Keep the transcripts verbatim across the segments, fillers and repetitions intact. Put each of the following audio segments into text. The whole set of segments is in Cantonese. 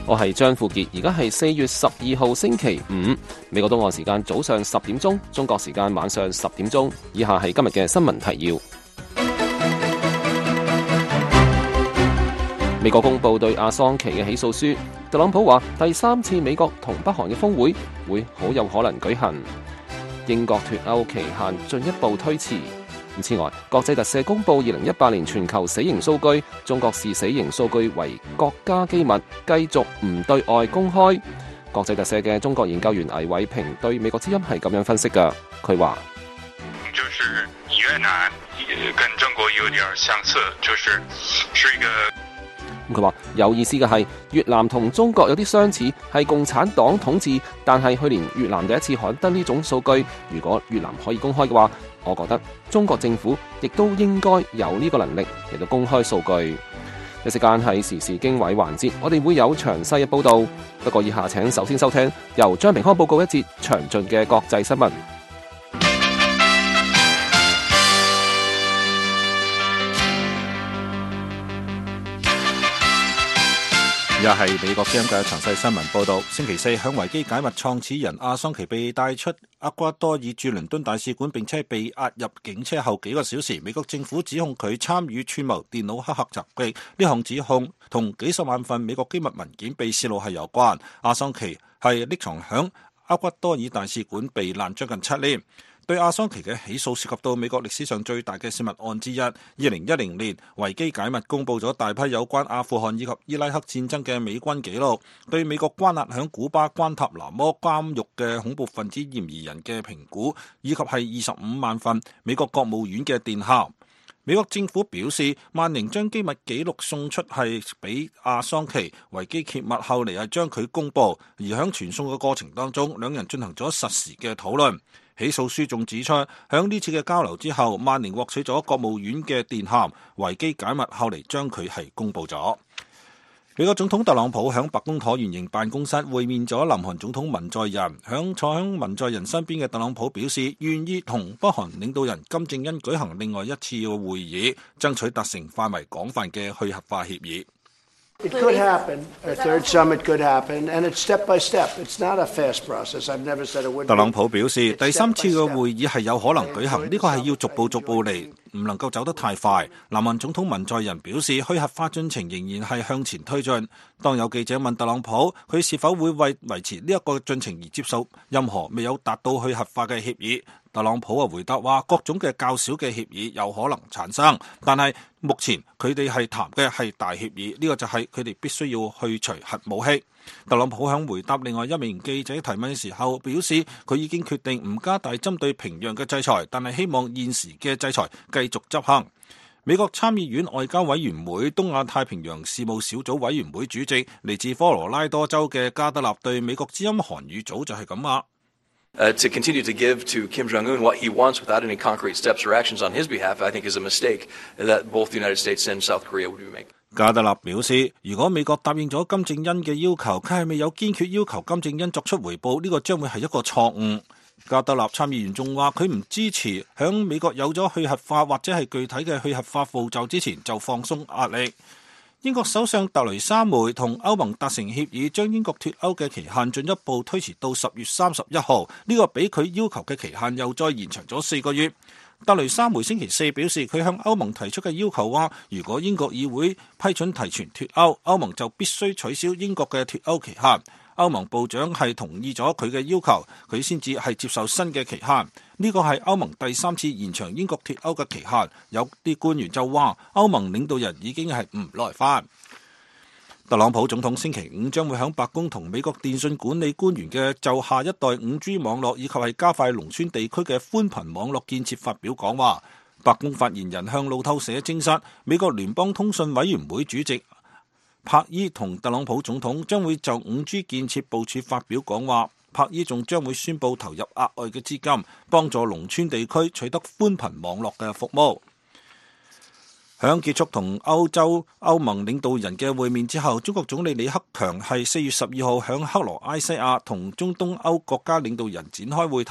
我係張富傑，而家係四月十二號星期五，美國東岸時間早上十點鐘，中國時間晚上十點鐘。以下係今日嘅新聞提要。美國公布對阿桑奇嘅起訴書，特朗普話第三次美國同北韓嘅峰會會好有可能舉行。英國脫歐期限進一步推遲。此外，國際特赦公布二零一八年全球死刑數據，中國視死刑數據為國家機密，繼續唔對外公開。國際特赦嘅中國研究員倪偉平對美國之音係咁樣分析㗎，佢話： 就是越南跟中國有點相似，就是是一個。 佢話有意思嘅係，越南同中國有啲相似，係共產黨統治，但係去年越南第一次刊登呢種數據。如果越南可以公開嘅話，我覺得中國政府亦都應該有呢個能力嚟到公開數據。一時間係時事經緯環節，我哋會有詳細嘅報導。不過以下請首先收聽由張平康報告一節詳盡嘅國際新聞。 又係美國之音嘅詳細新聞報道。星期四，響維基解密創始人阿桑奇被帶出厄瓜多爾駐倫敦大使館，並且被押入警車後幾個小時，美國政府指控佢參與串謀電腦黑客襲擊。呢項指控同幾十萬份美國機密文件被泄露係有關。阿桑奇係匿藏響厄瓜多爾大使館避難將近七年。對阿桑奇嘅起訴涉及到美國歷史上最大嘅泄密案之一。二零一零年，維基解密公佈咗大批有關阿富汗以及伊拉克戰爭嘅美軍記錄，對美國關押響古巴關塔那摩監獄嘅恐怖分子嫌疑人嘅評估，以及係二十五萬份美國國務院嘅電函。美國政府表示，萬寧將機密記錄送出係俾阿桑奇，維基揭密後嚟係將佢公佈，而響傳送嘅過程當中，兩人進行咗實時嘅討論。起訴書仲指出，響呢次嘅交流之後，萬寧獲取咗國務院嘅電函，維基解密後嚟將佢係公佈咗。美國總統特朗普響白宮橢圓形辦公室會面咗南韓總統文在寅，響坐響文在寅身邊嘅特朗普表示願意同北韓領導人金正恩舉行另外一次嘅會議，爭取達成範圍廣泛嘅去核化協議。 It could happen. A third summit could happen, and it's step by step. It's not a fast process. I've never said it would be. 特朗普表示，第三次嘅會議係有可能舉行，呢個係要逐步逐步嚟，唔能夠走得太快。南韓總統文在寅表示，去核化進程仍然係向前推進。當有記者問特朗普，佢是否會為維持呢一個進程而接受任何未有達到去核化嘅協議，特朗普啊回答話，各種嘅較小嘅協議有可能產生，但係目前佢哋係談嘅係大協議，呢個就係佢哋必須要去除核武器。特朗普響回答另外一名記者提問嘅時候表示，佢已經決定唔加大針對平壤嘅制裁，但係希望現時嘅制裁繼續執行。美國參議院外交委員會東亞太平洋事務小組委員會主席嚟自科羅拉多州嘅加德納對美國之音韓語組就係咁話。 Uh, to continue to give to Kim Jong-un what he wants without any concrete steps or actions on his behalf, I think is a mistake that both the United States and South Korea would be making. 加德納表示，如果美國答應咗金正恩嘅要求，佢係未有堅決要求金正恩作出回報，呢、這個將會係一個錯誤。加德納參議員仲話，佢唔支持響美國有咗去核化或者係具體嘅去核化步驟之前就放鬆壓力。英國首相特雷莎梅同歐盟達成協議，將英國脫歐嘅期限進一步推遲到十月三十一號，呢、這個比佢要求嘅期限又再延長咗四個月。特雷莎梅星期四表示，佢向歐盟提出嘅要求話，如果英國議會批准提前脫歐，歐盟就必須取消英國嘅脫歐期限。歐盟部長係同意咗佢嘅要求，佢先至係接受新嘅期限。呢個係歐盟第三次延長英國脫歐嘅期限。有啲官員就話，歐盟領導人已經係唔耐煩。特朗普總統星期五將會喺白宮同美國電信管理官員嘅就下一代五 G 網絡以及係加快農村地區嘅寬頻網絡建設發表講話。白宮發言人向路透社證實，美國聯邦通訊委員會主席柏伊同特朗普總統將會就五 G 建設部署發表講話。柏伊仲將會宣布投入額外嘅資金，幫助農村地區取得寬頻網絡嘅服務。響結束同歐洲歐盟領導人嘅會面之後，中國總理李克強係四月十二號響克羅埃西亞同中東歐國家領導人展開會談。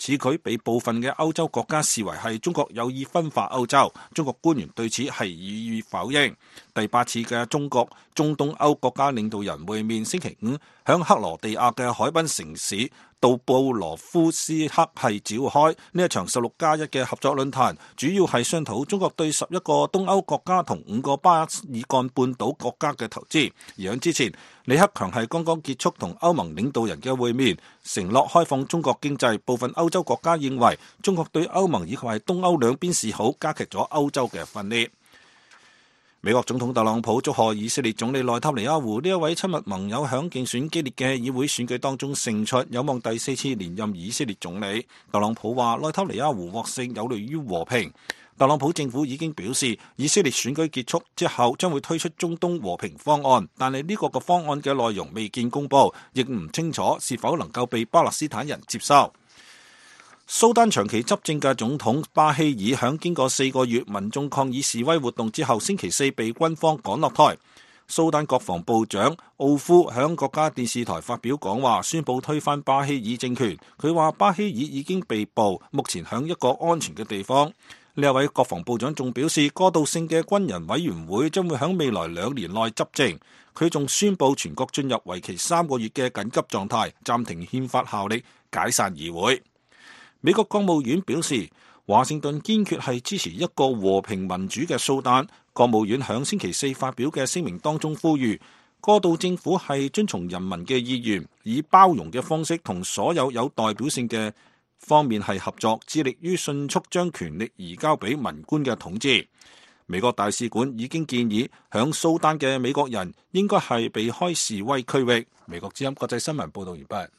此舉被部分嘅歐洲國家視為係中國有意分化歐洲。中國官員對此係予以否認。第八次嘅中國中東歐國家領導人會面星期五響克羅地亞嘅海濱城市杜布羅夫斯克係召開。呢一場十六加一嘅合作論壇，主要係商討中國對十一個東歐國家同五個巴爾幹半島國家嘅投資。而喺之前，李克強係剛剛結束同歐盟領導人嘅會面，承諾開放中國經濟。部分歐洲國家認為中國對歐盟以及係東歐兩邊示好，加劇咗歐洲嘅分裂。美國總統特朗普祝賀以色列總理內塔尼亞胡呢一位親密盟友響競選激烈嘅議會選舉當中勝出，有望第四次連任以色列總理。特朗普話內塔尼亞胡獲勝有利於和平。特朗普政府已經表示，以色列選舉結束之後將會推出中東和平方案，但係呢個個方案嘅內容未見公布，亦唔清楚是否能夠被巴勒斯坦人接受。蘇丹長期執政嘅總統巴希爾響經過四個月民眾抗議示威活動之後，星期四被軍方趕落台。蘇丹國防部長奧夫響國家電視台發表講話，宣布推翻巴希爾政權。佢話巴希爾已經被捕，目前響一個安全嘅地方。呢一位國防部長仲表示，過渡性嘅軍人委員會將會響未來兩年內執政。佢仲宣布全國進入為期三個月嘅緊急狀態，暫停憲法效力，解散議會。美國國務院表示，華盛頓堅決係支持一個和平民主嘅蘇丹。國務院響星期四發表嘅聲明當中呼籲，過渡政府係遵從人民嘅意願，以包容嘅方式同所有有代表性嘅方面係合作，致力於迅速將權力移交俾文官嘅統治。美國大使館已經建議響蘇丹嘅美國人應該係避開示威區域。美國之音國際新聞報道完畢。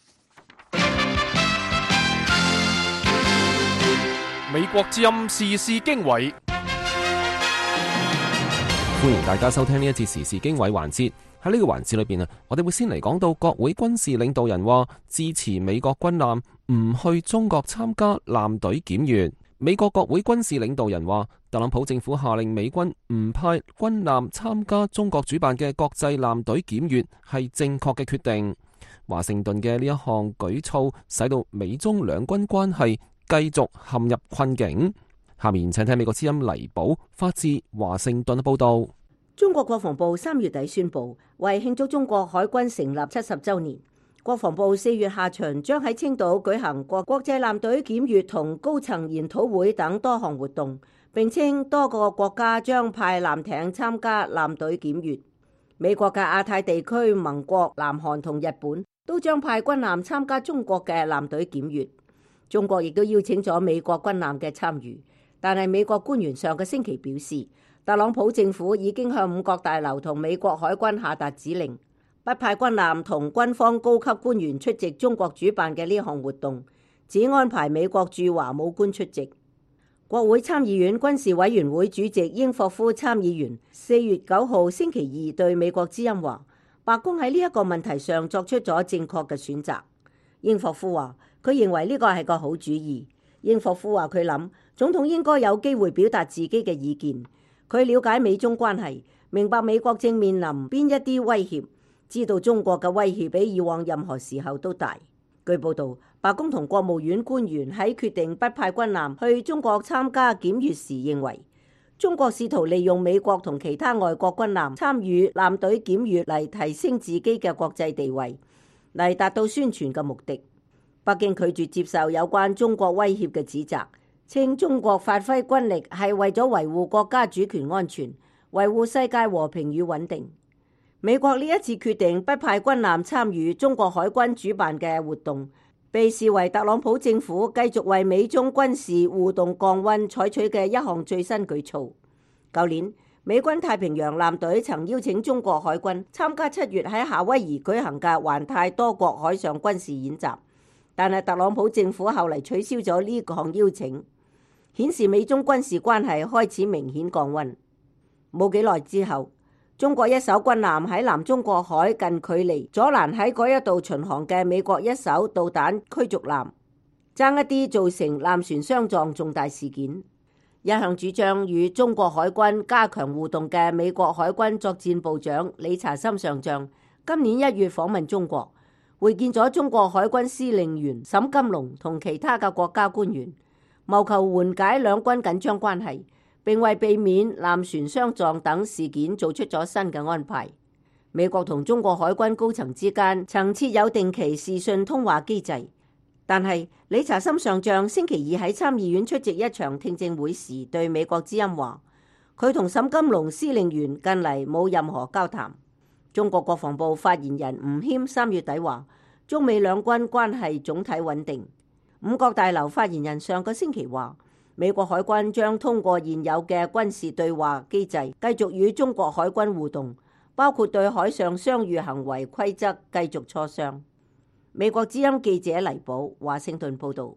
美國之音時事經緯， 歡迎大家收聽呢一節時事經緯環節。喺呢個環節裏邊啊，我哋會先嚟講到國會軍事領導人話支持美國軍艦唔去中國參加艦隊檢閱。美國國會軍事領導人話，特朗普政府下令美軍唔派軍艦參加中國主辦嘅國際艦隊檢閱係正確嘅決定。華盛頓嘅呢一項舉措使到美中兩軍關係繼續陷入困境。下面請聽美國之音黎寶發自華盛頓嘅報道。 中國國防部三月底宣布，為慶祝中國海軍成立七十週年，國防部四月下旬將喺青島舉行國國際艦隊檢閱同高層研討會等多項活動，並稱多個國家將派艦艇參加艦隊檢閱。美國嘅亞太地區盟國南韓同日本都將派軍艦參加中國嘅艦隊檢閱。中國亦都邀請咗美國軍艦嘅參與，但係美國官員上個星期表示，特朗普政府已經向五角大樓同美國海軍下達指令，不派軍艦同軍方高級官員出席中國主辦嘅呢項活動，只安排美國駐華武官出席。國會參議院軍事委員會主席英霍夫參議員四月九號星期二對美國之音話，白宮喺呢一個問題上作出咗正確嘅選擇。英霍夫話，佢認為呢個係個好主意。英霍夫話佢諗總統應該有機會表達自己嘅意見。佢了解美中關係，明白美國正面臨邊一啲威脅，知道中國嘅威脅比以往任何時候都大。據報道，白宮同國務院官員喺決定不派軍艦去中國參加檢閱時認為，中國試圖利用美國同其他外國軍艦參與艦隊檢閱嚟提升自己嘅國際地位，嚟達到宣傳嘅目的。北京拒絕接受有關中國威脅嘅指責，稱中國發揮軍力係為咗維護國家主權安全，維護世界和平與穩定。美國呢一次決定不派軍艦參與中國海軍主辦嘅活動，被視為特朗普政府繼續為美中軍事互動降溫採取嘅一項最新舉措。舊年，美軍太平洋艦隊曾邀請中國海軍參加七月喺夏威夷舉行嘅環太多國海上軍事演習，但係特朗普政府後嚟取消咗呢項邀請，顯示美中軍事關係開始明顯降溫。冇幾耐之後，中國一艘軍艦喺南中國海近距離阻攔喺嗰一度巡航嘅美國一艘導彈驅逐艦，爭一啲造成艦船相撞重大事件。一向主張與中國海軍加強互動嘅美國海軍作戰部長理查森上將今年一月訪問中國， 會見咗中國海軍司令員沈金龍同其他嘅國家官員，謀求緩解兩軍緊張關係，並為避免艦船相撞等事件做出咗新嘅安排。美國同中國海軍高層之間曾設有定期視訊通話機制，但係理查森上將星期二喺參議院出席一場聽證會時，對美國之音話，佢同沈金龍司令員近嚟冇任何交談。中國國防部發言人吳謙三月底話，中美兩軍關係總體穩定。五角大樓發言人上個星期話，美國海軍將通過現有嘅軍事對話機制，繼續與中國海軍互動，包括對海上相遇行為規則繼續磋商。美國之音記者黎寶華盛頓報道。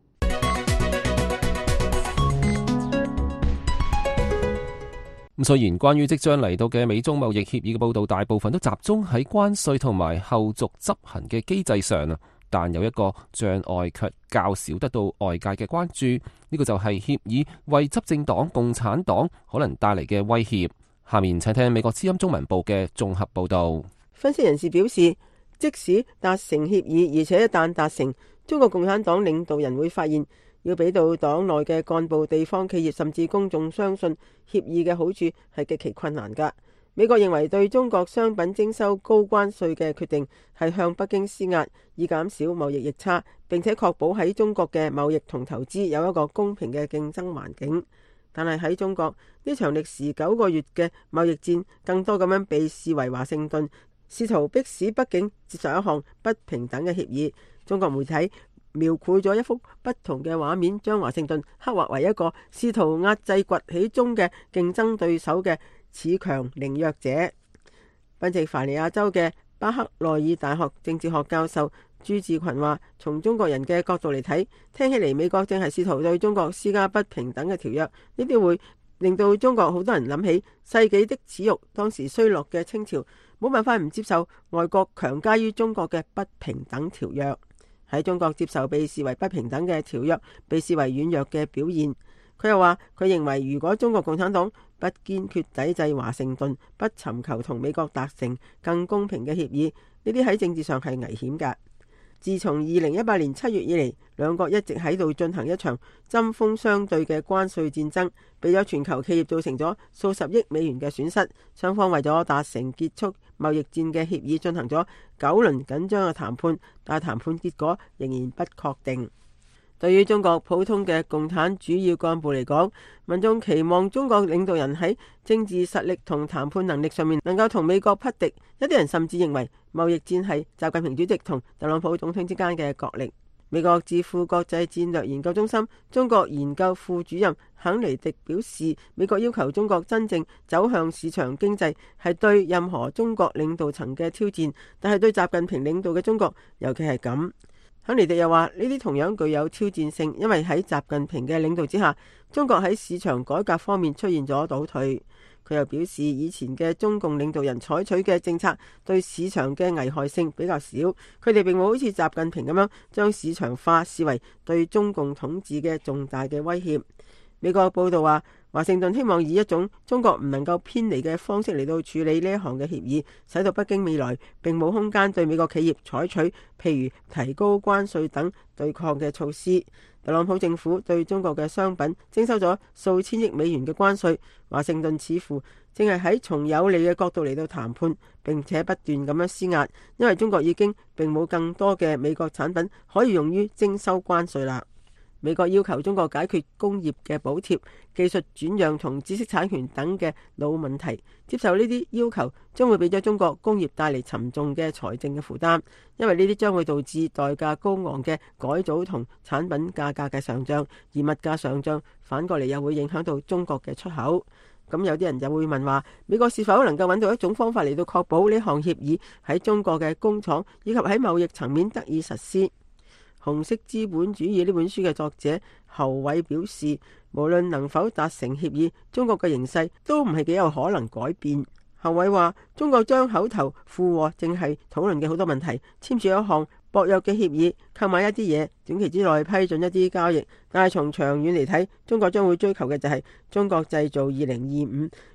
咁雖然關於即將嚟到嘅美中貿易協議嘅報道，大部分都集中喺關稅同埋後續執行嘅機制上啊，但有一個障礙卻較少得到外界嘅關注，呢個就係協議為執政黨共產黨可能帶嚟嘅威脅。下面請聽美國之音中文部嘅綜合報道。 分析人士表示，即使達成協議，而且一旦達成，中國共產黨領導人會發現，要俾到黨內嘅幹部、地方企業甚至公眾相信協議嘅好處係極其困難㗎。美國認為對中國商品徵收高關稅嘅決定係向北京施壓，以減少貿易逆差，並且確保喺中國嘅貿易同投資有一個公平嘅競爭環境。但係喺中國，呢場歷時九個月嘅貿易戰，更多咁樣被視為華盛頓試圖迫使北京接受一項不平等嘅協議。中國媒體描繪咗一幅不同嘅畫面，將華盛頓刻畫為一個試圖壓制崛起中嘅競爭對手嘅恃強凌弱者。賓夕凡尼亞州嘅巴克內爾大學政治學教授朱志群話，從中國人嘅角度嚟睇，聽起嚟美國正係試圖對中國施加不平等嘅條約，呢啲會令到中國好多人諗起世紀的恥辱，當時衰落嘅清朝冇辦法唔接受外國強加於中國嘅不平等條約。喺中國接受被視為不平等嘅條約，被視為軟弱嘅表現。佢又話，佢認為如果中國共產黨不堅決抵制華盛頓，不尋求同美國達成更公平嘅協議，呢啲喺政治上係危險㗎。自從二零一八年七月以嚟，兩國一直喺度進行一場針鋒相對嘅關稅戰爭，俾咗全球企業造成咗數十億美元嘅損失。雙方為咗達成結束貿易戰嘅協議，進行咗九輪緊張嘅談判，但係談判結果仍然不確定。對於中國普通嘅共產主要幹部嚟講，民眾期望中國領導人喺政治實力同談判能力上面能夠同美國匹敵。一啲人甚至認為貿易戰係習近平主席同特朗普總統之間嘅角力。美國智庫國際戰略研究中心中國研究副主任肯尼迪表示，美國要求中國真正走向市場經濟係對任何中國領導層嘅挑戰，但係對習近平領導嘅中國尤其係咁。肯尼迪又話，呢啲同樣具有挑戰性，因為喺習近平嘅領導之下，中國喺市場改革方面出現咗倒退。佢又表示，以前嘅中共領導人採取嘅政策對市場嘅危害性比較少，佢哋並冇好似習近平咁樣將市場化視為對中共統治嘅重大嘅威脅。美國報道話，華盛頓希望以一種中國唔能夠偏離嘅方式嚟到處理呢一項嘅協議，使到北京未來並冇空間對美國企業採取譬如提高關稅等對抗嘅措施。特朗普政府對中國嘅商品徵收咗數千億美元嘅關稅，華盛頓似乎正係喺從有利嘅角度嚟到談判，並且不斷咁樣施壓，因為中國已經並冇更多嘅美國產品可以用於徵收關稅啦。美國要求中國解決工業嘅補貼、技術轉讓同知識產權等嘅老問題，接受呢啲要求將會俾咗中國工業帶嚟沉重嘅財政嘅負擔，因為呢啲將會導致代價高昂嘅改組同產品價格嘅上漲，而物價上漲反過嚟又會影響到中國嘅出口。咁有啲人就會問話，美國是否能夠揾到一種方法嚟到確保呢項協議喺中國嘅工廠以及喺貿易層面得以實施？紅色資本主義呢本書嘅作者侯偉表示，無論能否達成協議，中國嘅形勢都唔係幾有可能改變。侯偉話，中國將口頭附和正係討論嘅好多問題，簽署一項薄弱嘅協議，購買一啲嘢，短期之內批准一啲交易，但係從長遠嚟睇，中國將會追求嘅就係中國製造二零二五，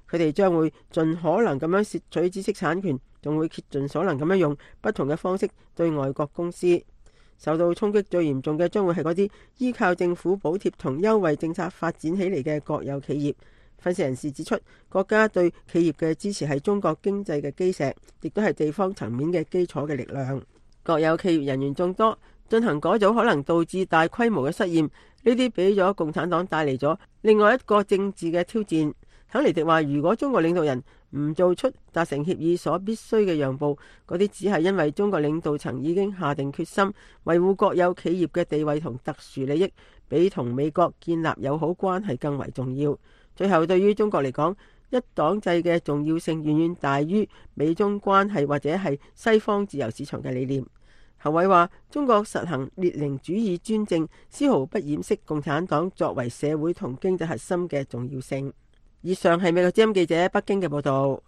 佢哋將會盡可能咁樣竊取知識產權，仲會竭盡所能咁樣用不同嘅方式對外國公司。受到衝擊最嚴重嘅將會係嗰啲依靠政府補貼同優惠政策發展起嚟嘅國有企業。分析人士指出，國家對企業嘅支持係中國經濟嘅基石，亦都係地方層面嘅基礎嘅力量。國有企業人員眾多，進行改組可能導致大規模嘅失業，呢啲俾咗共產黨帶嚟咗另外一個政治嘅挑戰。肯尼迪話，如果中國領導人唔做出達成協議所必須嘅讓步，嗰啲只係因為中國領導層已經下定決心維護國有企業嘅地位同特殊利益，比同美國建立友好關係更為重要。最後，對於中國嚟講，一黨制嘅重要性遠遠大於美中關係或者係西方自由市場嘅理念。侯偉話，中國實行列寧主義專政，絲毫不掩飾共產黨作為社會同經濟核心嘅重要性。以上係美國之音記者北京嘅報道。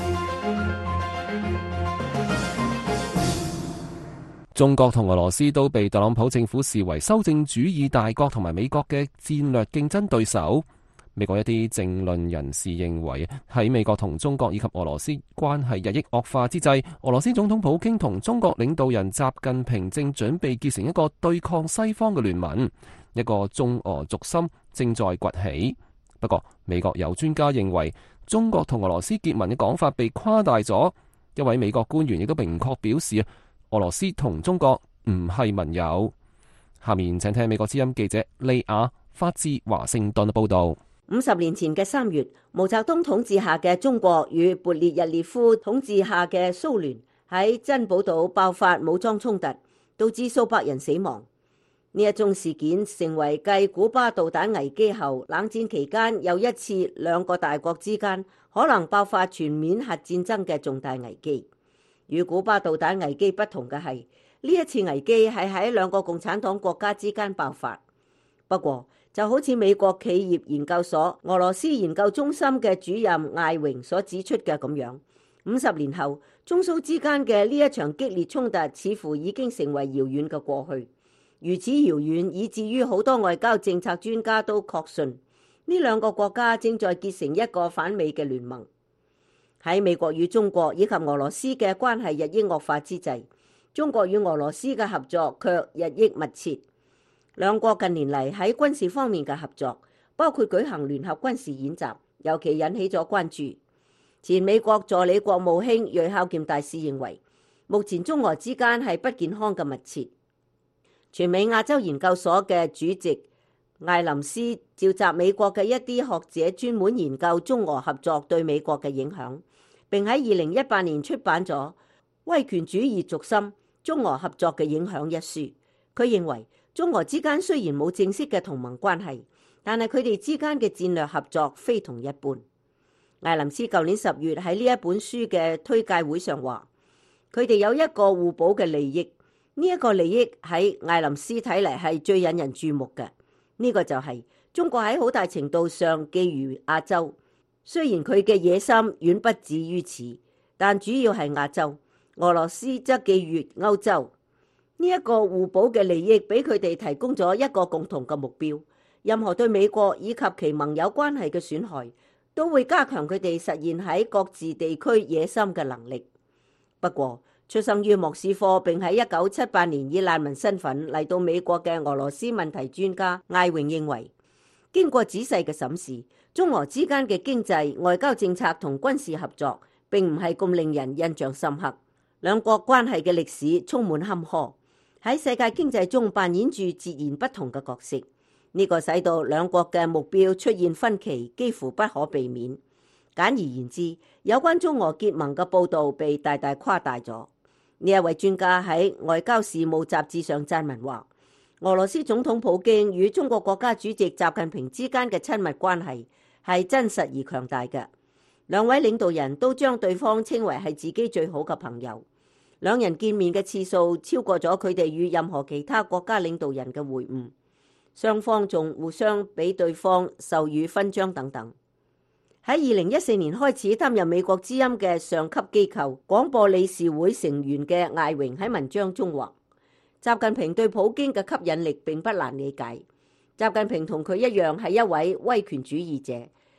中國同俄羅斯都被特朗普政府視為修正主義大國同埋美國嘅戰略競爭對手。美國一啲政論人士認為，喺美國同中國以及俄羅斯關係日益惡化之際，俄羅斯總統普京同中國領導人習近平正準備結成一個對抗西方嘅聯盟，一個中俄軸心正在崛起。不過，美國有專家認為，中國同俄羅斯結盟嘅講法被誇大咗。一位美國官員亦都明確表示，俄羅斯同中國唔係盟友。下面請聽美國之音記者利亞發自華盛頓嘅報道。 五十年前嘅三月，毛澤東統治下嘅中國與勃列日涅夫統治下嘅蘇聯喺珍寶島爆發武裝衝突，導致數百人死亡。呢一宗事件成為繼古巴導彈危機後，冷戰期間又一次兩個大國之間可能爆發全面核戰爭嘅重大危機。與古巴導彈危機不同嘅係，呢一次危機係喺兩個共產黨國家之間爆發。不過，就好似美國企業研究所俄羅斯研究中心嘅主任艾榮所指出嘅咁樣，五十年後，中蘇之間嘅呢一場激烈衝突似乎已經成為遙遠嘅過去。如此遙遠，以至於好多外交政策專家都確信呢兩個國家正在結成一個反美嘅聯盟。喺美國與中國以及俄羅斯嘅關係日益惡化之際，中國與俄羅斯嘅合作卻日益密切。兩國近年嚟喺軍事方面嘅合作，包括舉行聯合軍事演習，尤其引起咗關注。前美國助理國務卿芮孝儉大使認為，目前中俄之間係不健康嘅密切。全美亞洲研究所嘅主席艾林斯召集美國嘅一啲學者，專門研究中俄合作對美國嘅影響，並喺二零一八年出版咗《威權主義軸心：中俄合作嘅影響》一書。佢認為，中俄之間雖然冇正式嘅同盟關係，但係佢哋之間嘅戰略合作非同一般。艾林斯舊年十月喺呢一本書嘅推介會上話，佢哋有一個互補嘅利益。呢一個利益喺艾林斯睇嚟係最引人注目嘅，呢個就係中國喺好大程度上覬覦亞洲，雖然佢嘅野心遠不止於此，但主要係亞洲。俄羅斯則覬覦歐洲。呢一個互補嘅利益俾佢哋提供咗一個共同嘅目標，任何對美國以及其盟友關係嘅損害，都會加強佢哋實現喺各自地區野心嘅能力。不過，出生於莫斯科並喺一九七八年以難民身份嚟到美國嘅俄羅斯問題專家艾榮認為，經過仔細嘅審視，中俄之間嘅經濟、外交政策同軍事合作並唔係咁令人印象深刻。兩國關係嘅歷史充滿坎坷，喺世界經濟中扮演住截然不同嘅角色。呢個使到兩國嘅目標出現分歧，幾乎不可避免。簡而言之，有關中俄結盟嘅報導被大大誇大咗。呢一位專家喺《外交事務》雜誌上撰文話，俄羅斯總統普京與中國國家主席習近平之間嘅親密關係係真實而強大嘅。兩位領導人都將對方稱為係自己最好嘅朋友。兩人見面嘅次數超過咗佢哋與任何其他國家領導人嘅會晤。雙方仲互相俾對方授予勳章等等。喺二零一四年開始擔任美國之音嘅上級機構廣播理事會成員嘅艾榮喺文章中話，習近平對普京嘅吸引力並不難理解。習近平同佢一樣係一位威權主義者，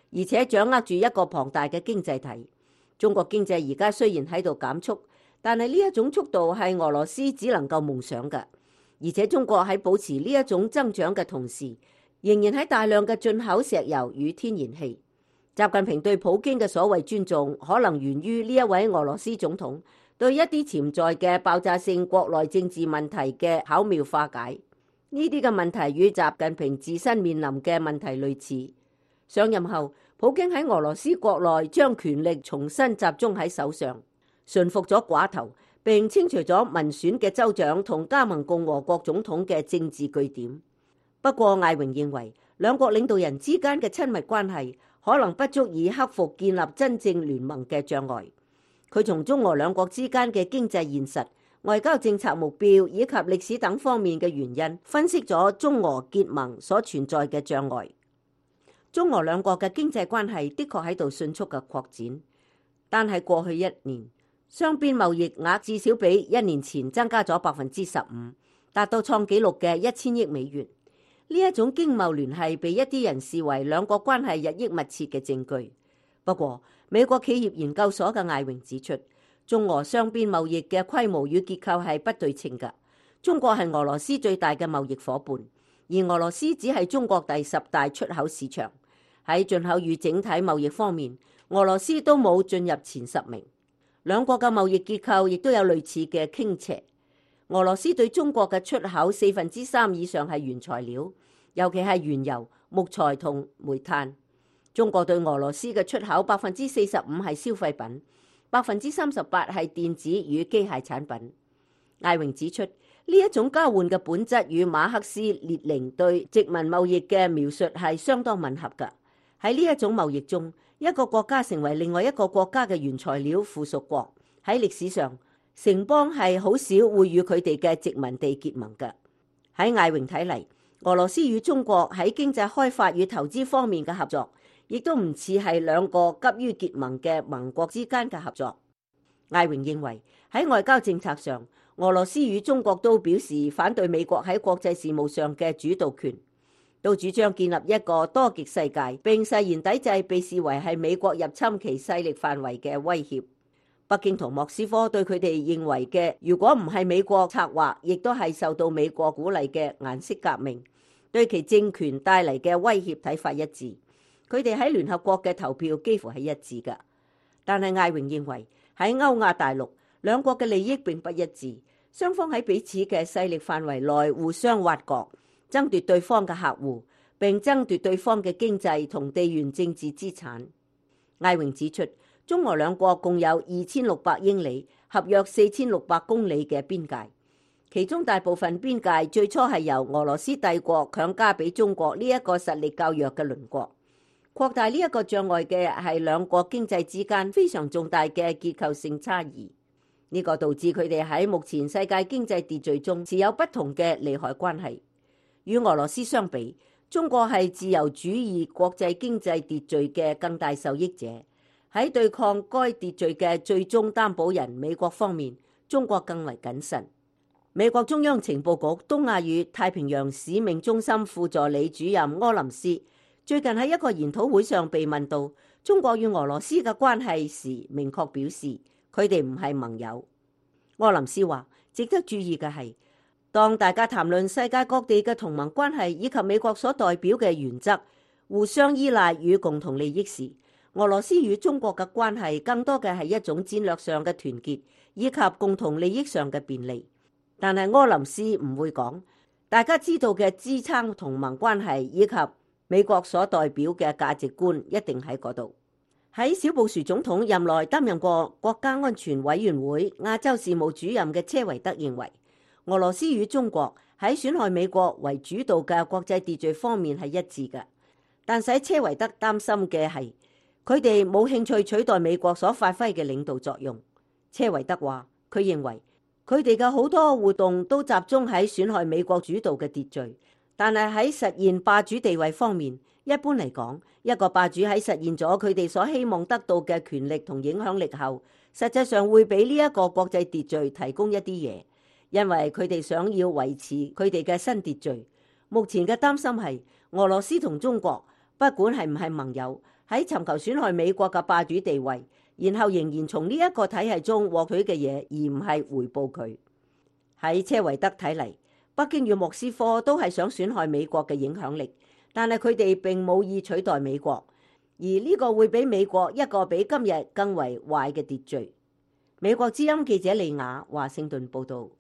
而且掌握住一個龐大嘅經濟體。中國經濟而家雖然喺度減速，但係呢一種速度係俄羅斯只能夠夢想嘅。而且中國喺保持呢一種增長嘅同時，仍然喺大量嘅進口石油與天然氣。習近平對普京嘅所謂尊重，可能源於呢一位俄羅斯總統對一啲潛在嘅爆炸性國內政治問題嘅巧妙化解。呢啲嘅問題與習近平自身面臨嘅問題類似。上任後，普京喺俄羅斯國內將權力重新集中喺手上，馴服咗寡頭，並清除咗民選嘅州長同加盟共和國總統嘅政治據點。不過艾榮認為，兩國領導人之間嘅親密關係可能不足以克服建立真正聯盟嘅障礙。佢從中俄兩國之間嘅經濟現實、外交政策目標以及歷史等方面嘅原因，分析咗中俄結盟所存在嘅障礙。中俄兩國嘅經濟關係的確喺度迅速嘅擴展，但係過去一年，雙邊貿易額至少比一年前增加咗百分之十五，達到創紀錄嘅一千億美元。呢一種經貿聯繫被一啲人視為兩國關係日益密切嘅證據。不過，美國企業研究所嘅艾榮指出，中俄雙邊貿易嘅規模與結構係不對稱嘅。中國係俄羅斯最大嘅貿易夥伴，而俄羅斯只係中國第十大出口市場。喺進口與整體貿易方面，俄羅斯都冇進入前十名。兩國嘅貿易結構亦都有類似嘅傾斜。俄羅斯對中國嘅出口四分之三以上係原材料，尤其係原油、木材同煤炭。中國對俄羅斯嘅出口百分之四十五係消費品，百分之三十八係電子與機械產品。艾榮指出，呢一種交換嘅本質與馬克思列寧對殖民貿易嘅描述係相當吻合㗎。喺呢一種貿易中，一個國家成為另外一個國家嘅原材料附屬國。喺歷史上，城邦係好少會與佢哋嘅殖民地結盟嘅。喺艾榮睇嚟，俄羅斯與中國喺經濟開發與投資方面嘅合作，亦都唔似係兩個急於結盟嘅盟國之間嘅合作。艾榮認為喺外交政策上，俄羅斯與中國都表示反對美國喺國際事務上嘅主導權，都主張建立一個多極世界，並誓言抵制被視為係美國入侵其勢力範圍嘅威脅。北京同莫斯科對佢哋認為嘅，如果唔係美國策劃，亦都係受到美國鼓勵嘅顏色革命，對其政權帶嚟嘅威脅睇法一致。佢哋喺聯合國嘅投票幾乎係一致㗎。但係艾榮認為喺歐亞大陸，兩國嘅利益並不一致，雙方喺彼此嘅勢力範圍內互相挖角，爭奪對方嘅客戶，並爭奪對方嘅經濟同地緣政治資產。艾榮指出，中俄兩國共有二千六百英里，合約四千六百公里嘅邊界，其中大部分邊界最初係由俄羅斯帝國強加俾中國呢一個實力較弱嘅鄰國。擴大呢一個障礙嘅係兩國經濟之間非常重大嘅結構性差異，呢個導致佢哋喺目前世界經濟秩序中持有不同嘅利害關係。與俄羅斯相比，中國係自由主義國際經濟秩序嘅更大受益者。喺對抗該秩序嘅最終擔保人美國方面，中國更為謹慎。美國中央情報局東亞與太平洋使命中心副助理主任柯林斯最近喺一個研討會上被問到中國與俄羅斯嘅關係時，明確表示佢哋唔係盟友。柯林斯話，值得注意嘅係，當大家談論世界各地嘅同盟關係以及美國所代表嘅原則、互相依賴與共同利益時，俄羅斯與中國嘅關係更多嘅係一種戰略上嘅團結，以及共同利益上嘅便利。但係柯林斯唔會講，大家知道嘅支撐同盟關係以及美國所代表嘅價值觀一定喺嗰度。喺小布殊總統任內擔任過國家安全委員會亞洲事務主任嘅車維德認為，俄羅斯與中國喺損害美國為主導嘅國際秩序方面係一致嘅，但使車維德擔心嘅係，佢哋冇興趣取代美國所發揮嘅領導作用。車維德話，佢認為佢哋嘅好多活動都集中喺損害美國主導嘅秩序，但係喺實現霸主地位方面，一般嚟講，一個霸主喺實現咗佢哋所希望得到嘅權力同影響力後，實際上會俾呢一個國際秩序提供一啲嘢，因為佢哋想要維持佢哋嘅新秩序。目前嘅擔心係俄羅斯同中國，不管係唔係盟友， 喺尋求損害美國嘅霸主地位，然後仍然從呢一個體系中獲取嘅嘢，而唔係回報佢。喺車維德睇嚟，北京與莫斯科都係想損害美國嘅影響力，但係佢哋並冇意取代美國，而呢個會俾美國一個比今日更為壞嘅秩序。美國之音記者利亞華盛頓報導。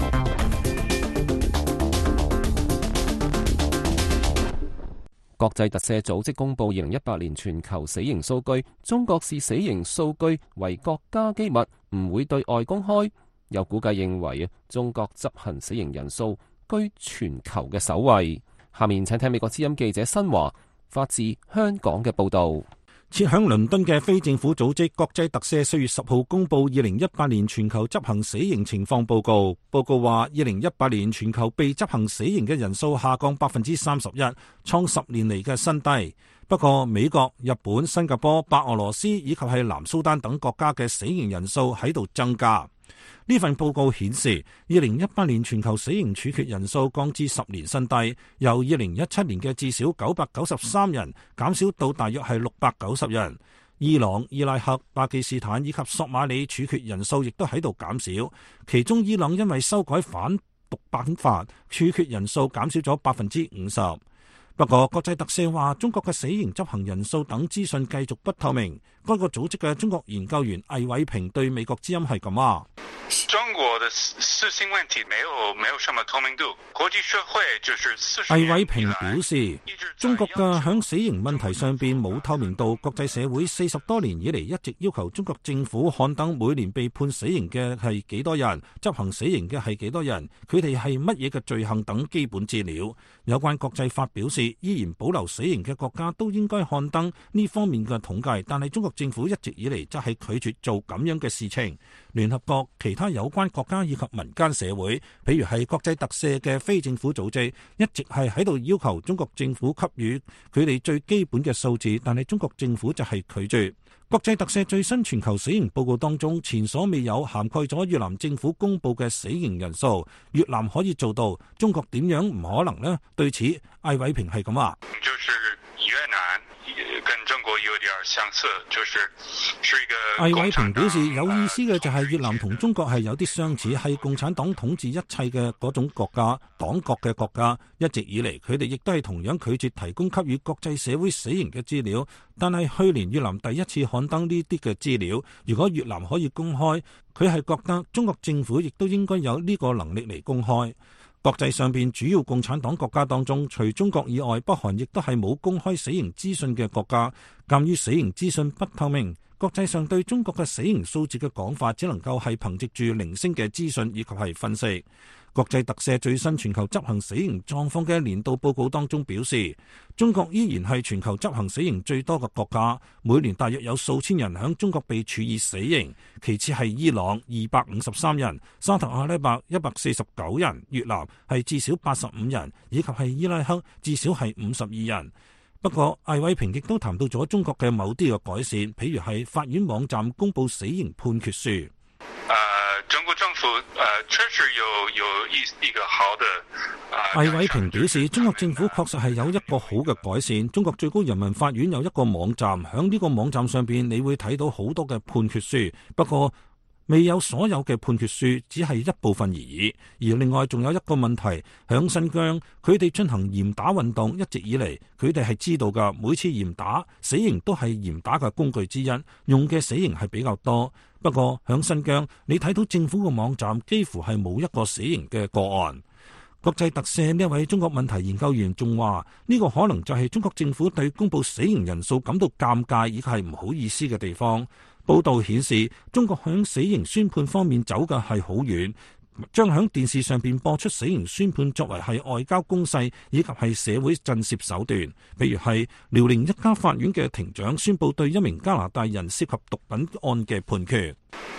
國際特赦組織公佈二零一八年全球死刑數據，中國視死刑數據為國家機密，唔會對外公開。有估計認為啊，中國執行死刑人數居全球嘅首位。下面請聽美國之音記者新華發自香港嘅報導。 設響倫敦嘅非政府組織國際特赦四月十號公佈二零一八年全球執行死刑情況報告。報告話，二零一八年全球被執行死刑嘅人數下降百分之三十一，創十年嚟嘅新低。不過，美國、日本、新加坡、白俄羅斯以及係南蘇丹等國家嘅死刑人數喺度增加。呢份報告顯示，二零一八年全球死刑處決人數降至十年新低，由二零一七年嘅至少九百九十三人減少到大約係六百九十人。伊朗、伊拉克、巴基斯坦以及索馬里處決人數亦都喺度減少，其中伊朗因為修改反毒版法，處決人數減少咗百分之五十。不過，國際特赦話中國嘅死刑執行人數等資訊繼續不透明。該個組織嘅中國研究員魏偉平對美國之音係咁話： 中國的死刑問題沒有沒有什麼透明度，國際社會就是四十魏年以來。 偉平表示，中國嘅響死刑問題上邊冇透明度，國際社會四十多年以嚟一直要求中國政府刊登每年被判死刑嘅係幾多人，執行死刑嘅係幾多人，佢哋係乜嘢嘅罪行等基本資料。有關國際法表示，依然保留死刑嘅國家都應該刊登呢方面嘅統計，但係中國政府一直以嚟則係拒絕做咁樣嘅事情。聯合國、其他有關國家以及民間社會，譬如係國際特赦嘅非政府組織，一直係喺度要求中國政府給予佢哋最基本嘅數字，但係中國政府就係拒絕。國際特赦最新全球死刑報告當中，前所未有涵蓋咗越南政府公佈嘅死刑人數。越南可以做到，中國點樣唔可能呢？對此，艾偉平係咁話。 就是越南跟中國有點相似，就是是一個。 魏偉平表示，有意思嘅就係越南同中國係有啲相似，係共產黨統治一切嘅嗰種國家，黨國嘅國家。一直以嚟，佢哋亦都係同樣拒絕提供給予國際社會死刑嘅資料。但係去年越南第一次刊登呢啲嘅資料，如果越南可以公開，佢係覺得中國政府亦都應該有呢個能力嚟公開。國際上邊主要共產黨國家當中，除中國以外，北韓亦都係冇公開死刑資訊嘅國家。鑑於死刑資訊不透明，國際上對中國嘅死刑數字嘅講法，只能夠係憑藉住零星嘅資訊以及係分析。國際特赦最新全球執行死刑狀況嘅年度報告當中表示，中國依然係全球執行死刑最多嘅國家，每年大約有數千人響中國被處以死刑，其次係伊朗二百五十三人，沙特阿拉伯一百四十九人，越南係至少八十五人，以及係伊拉克至少係五十二人。不過，魏偉平亦都談到咗中國嘅某啲嘅改善，譬如係法院網站公佈死刑判決書。 呃，中國政府呃確實有有一一個好的。 魏偉平表示，中國政府確實係有一個好嘅改善。中國最高人民法院有一個網站，響呢個網站上邊你會睇到好多嘅判決書，不過未有所有嘅判決書，只係一部分而已。而另外仲有一個問題，響新疆佢哋進行嚴打運動，一直以嚟佢哋係知道㗎，每次嚴打死刑都係嚴打嘅工具之一，用嘅死刑係比較多。不過響新疆你睇到政府嘅網站幾乎係冇一個死刑嘅個案。國際特赦呢一位中國問題研究員仲話，呢個可能就係中國政府對公佈死刑人數感到尷尬以及係唔好意思嘅地方。報道顯示，中國響死刑宣判方面走嘅係好遠，將響電視上邊播出死刑宣判作為係外交攻勢以及係社會震懾手段。譬如係遼寧一家法院嘅庭長宣布對一名加拿大人涉及毒品案嘅判決。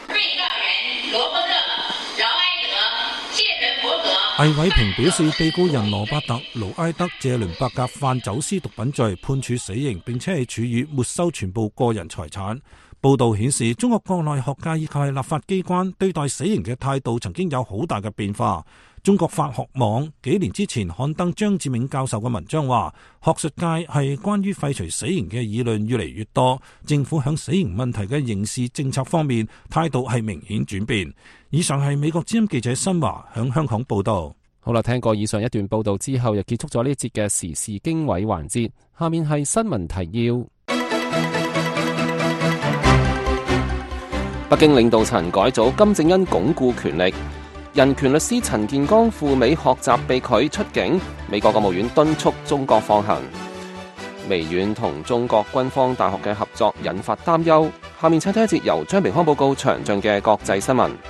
魏偉平表示，被告人羅伯特·盧埃德·謝倫伯格犯走私毒品罪，判處死刑，並且係處以沒收全部個人財產。報道顯示，中國國內學界以及係立法機關對待死刑嘅態度曾經有好大嘅變化。 中國法學網幾年之前刊登張志明教授嘅文章話，學術界係關於廢除死刑嘅議論越嚟越多，政府響死刑問題嘅刑事政策方面態度係明顯轉變。以上係美國之音記者新華響香港報道。 好啦，聽過以上一段報道之後，又結束咗呢一節嘅時事經緯環節。下面係新聞提要。北京領導層改組，金正恩鞏固權力。人權律師陳建剛赴美學習被拒出境，美國國務院敦促中國放行。微軟同中國軍方大學嘅合作引發擔憂。下面請睇一節由張明康報告詳盡嘅國際新聞。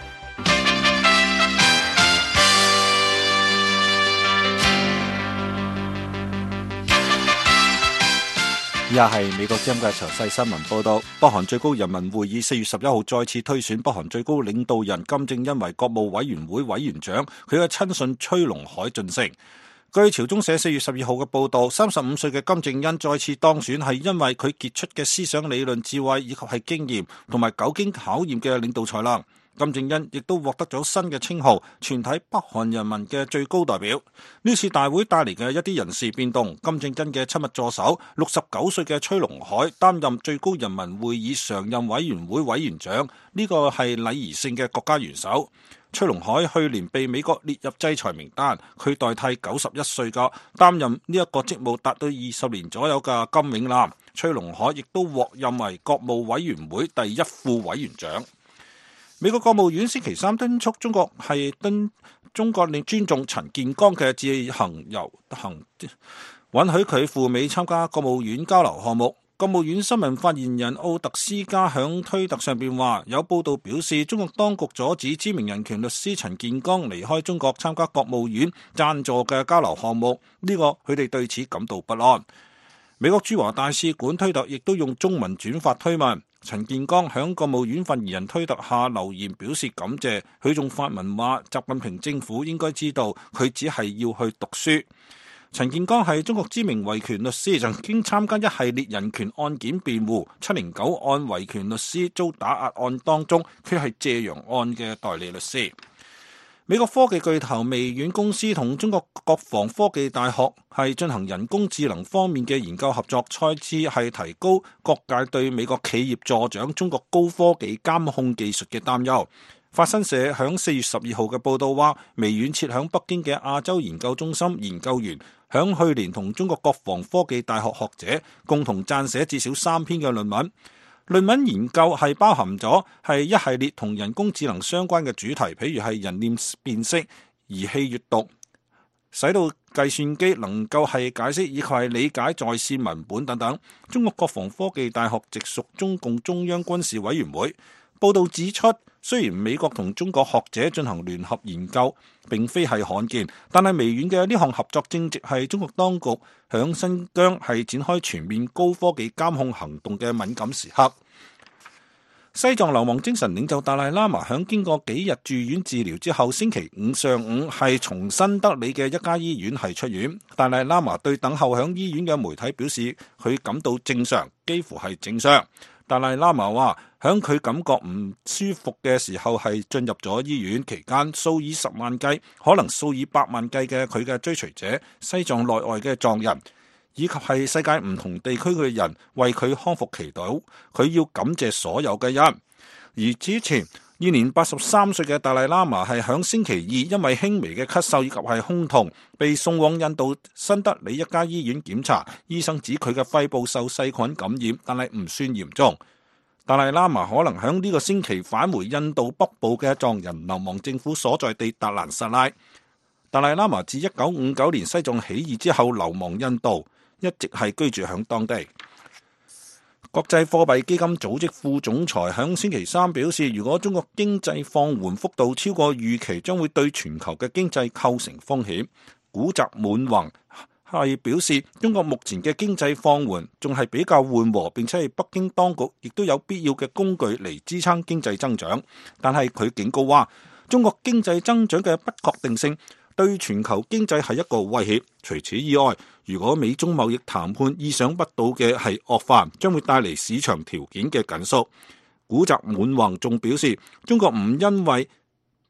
以下係美國之音嘅詳細新聞報道。北韓最高人民會議四月十一號再次推選北韓最高領導人金正恩為國務委員會委員長，佢嘅親信崔龍海晉升。據朝中社四月十二號嘅報道，三十五歲嘅金正恩再次當選係因為佢傑出嘅思想理論智慧以及係經驗同埋久經考驗嘅領導才能。金正恩亦都獲得咗新嘅稱號，全體北韓人民嘅最高代表。呢次大會帶嚟嘅一啲人事變動，金正恩嘅親密助手六十九歲嘅崔龍海擔任最高人民會議常任委員會委員長，呢個係禮儀性嘅國家元首。崔龍海去年被美國列入制裁名單，佢代替九十一歲嘅擔任呢一個職務達到二十年左右嘅金永南。崔龍海亦都獲任為國務委員會第一副委員長。美國國務院星期三敦促中國係敦中國令尊重陳建剛嘅自行遊行，允許佢赴美參加國務院交流項目。國務院新聞發言人奧特斯加響推特上邊話，有報道表示中國當局阻止知名人權律師陳建剛離開中國參加國務院贊助嘅交流項目，呢個佢哋對此感到不安。美國駐華大使館推特亦都用中文轉發推文。陳建剛響國務院發言人推特下留言表示感謝，佢仲發文話習近平政府應該知道佢只係要去讀書。陳建剛係中國知名維權律師，曾經參加一系列人權案件辯護。七零九案維權律師遭打壓案當中，佢係謝陽案嘅代理律師。美國科技巨頭微軟公司同中國國防科技大學係進行人工智能方面嘅研究合作，再次係提高各界對美國企業助長中國高科技監控技術嘅擔憂。法新社響四月十二號嘅報道話，微軟設響北京嘅亞洲研究中心研究員響去年同中國國防科技大學學者共同撰寫至少三篇嘅論文。論文研究係包含咗係一系列同人工智能相關嘅主題，譬如係人臉辨識、儀器閱讀，使到計算機能夠係解釋以及係理解在線文本等等。中國國防科技大學直屬中共中央軍事委員會報道指出，雖然美國同中國學者進行聯合研究並非係罕見，但係微軟嘅呢項合作正值係中國當局響新疆係展開全面高科技監控行動嘅敏感時刻。西藏流亡精神領袖達賴喇嘛響經過幾日住院治療之後，星期五上午係從新德里嘅一家醫院係出院。達賴喇嘛對等候響醫院嘅媒體表示，佢感到正常，幾乎係正常。達賴喇嘛話，響佢感覺唔舒服嘅時候係進入咗醫院，期間數以十萬計，可能數以百萬計嘅佢嘅追隨者，西藏內外嘅藏人，以及係世界唔同地區嘅人為佢康復祈禱，佢要感謝所有嘅人。而之前現年八十三歲嘅達賴喇嘛係響星期二因為輕微嘅咳嗽以及係胸痛，被送往印度新德里一家醫院檢查，醫生指佢嘅肺部受細菌感染，但係唔算嚴重。達賴喇嘛可能響呢個星期返回印度北部嘅藏人流亡政府所在地達蘭薩拉。達賴喇嘛自一九五九年西藏起義之後流亡印度，一直係居住響當地。國際貨幣基金組織副總裁響星期三表示，如果中國經濟放緩幅度超過預期，將會對全球嘅經濟構成風險。古澤滿宏係表示，中國目前嘅經濟放緩仲係比較緩和，並且係北京當局亦都有必要嘅工具嚟支撐經濟增長。但係佢警告話，中國經濟增長嘅不確定性對全球經濟係一個威脅。除此以外，如果美中貿易談判意想不到嘅係惡化，將會帶嚟市場條件嘅緊縮。古澤滿宏仲表示，中國唔因為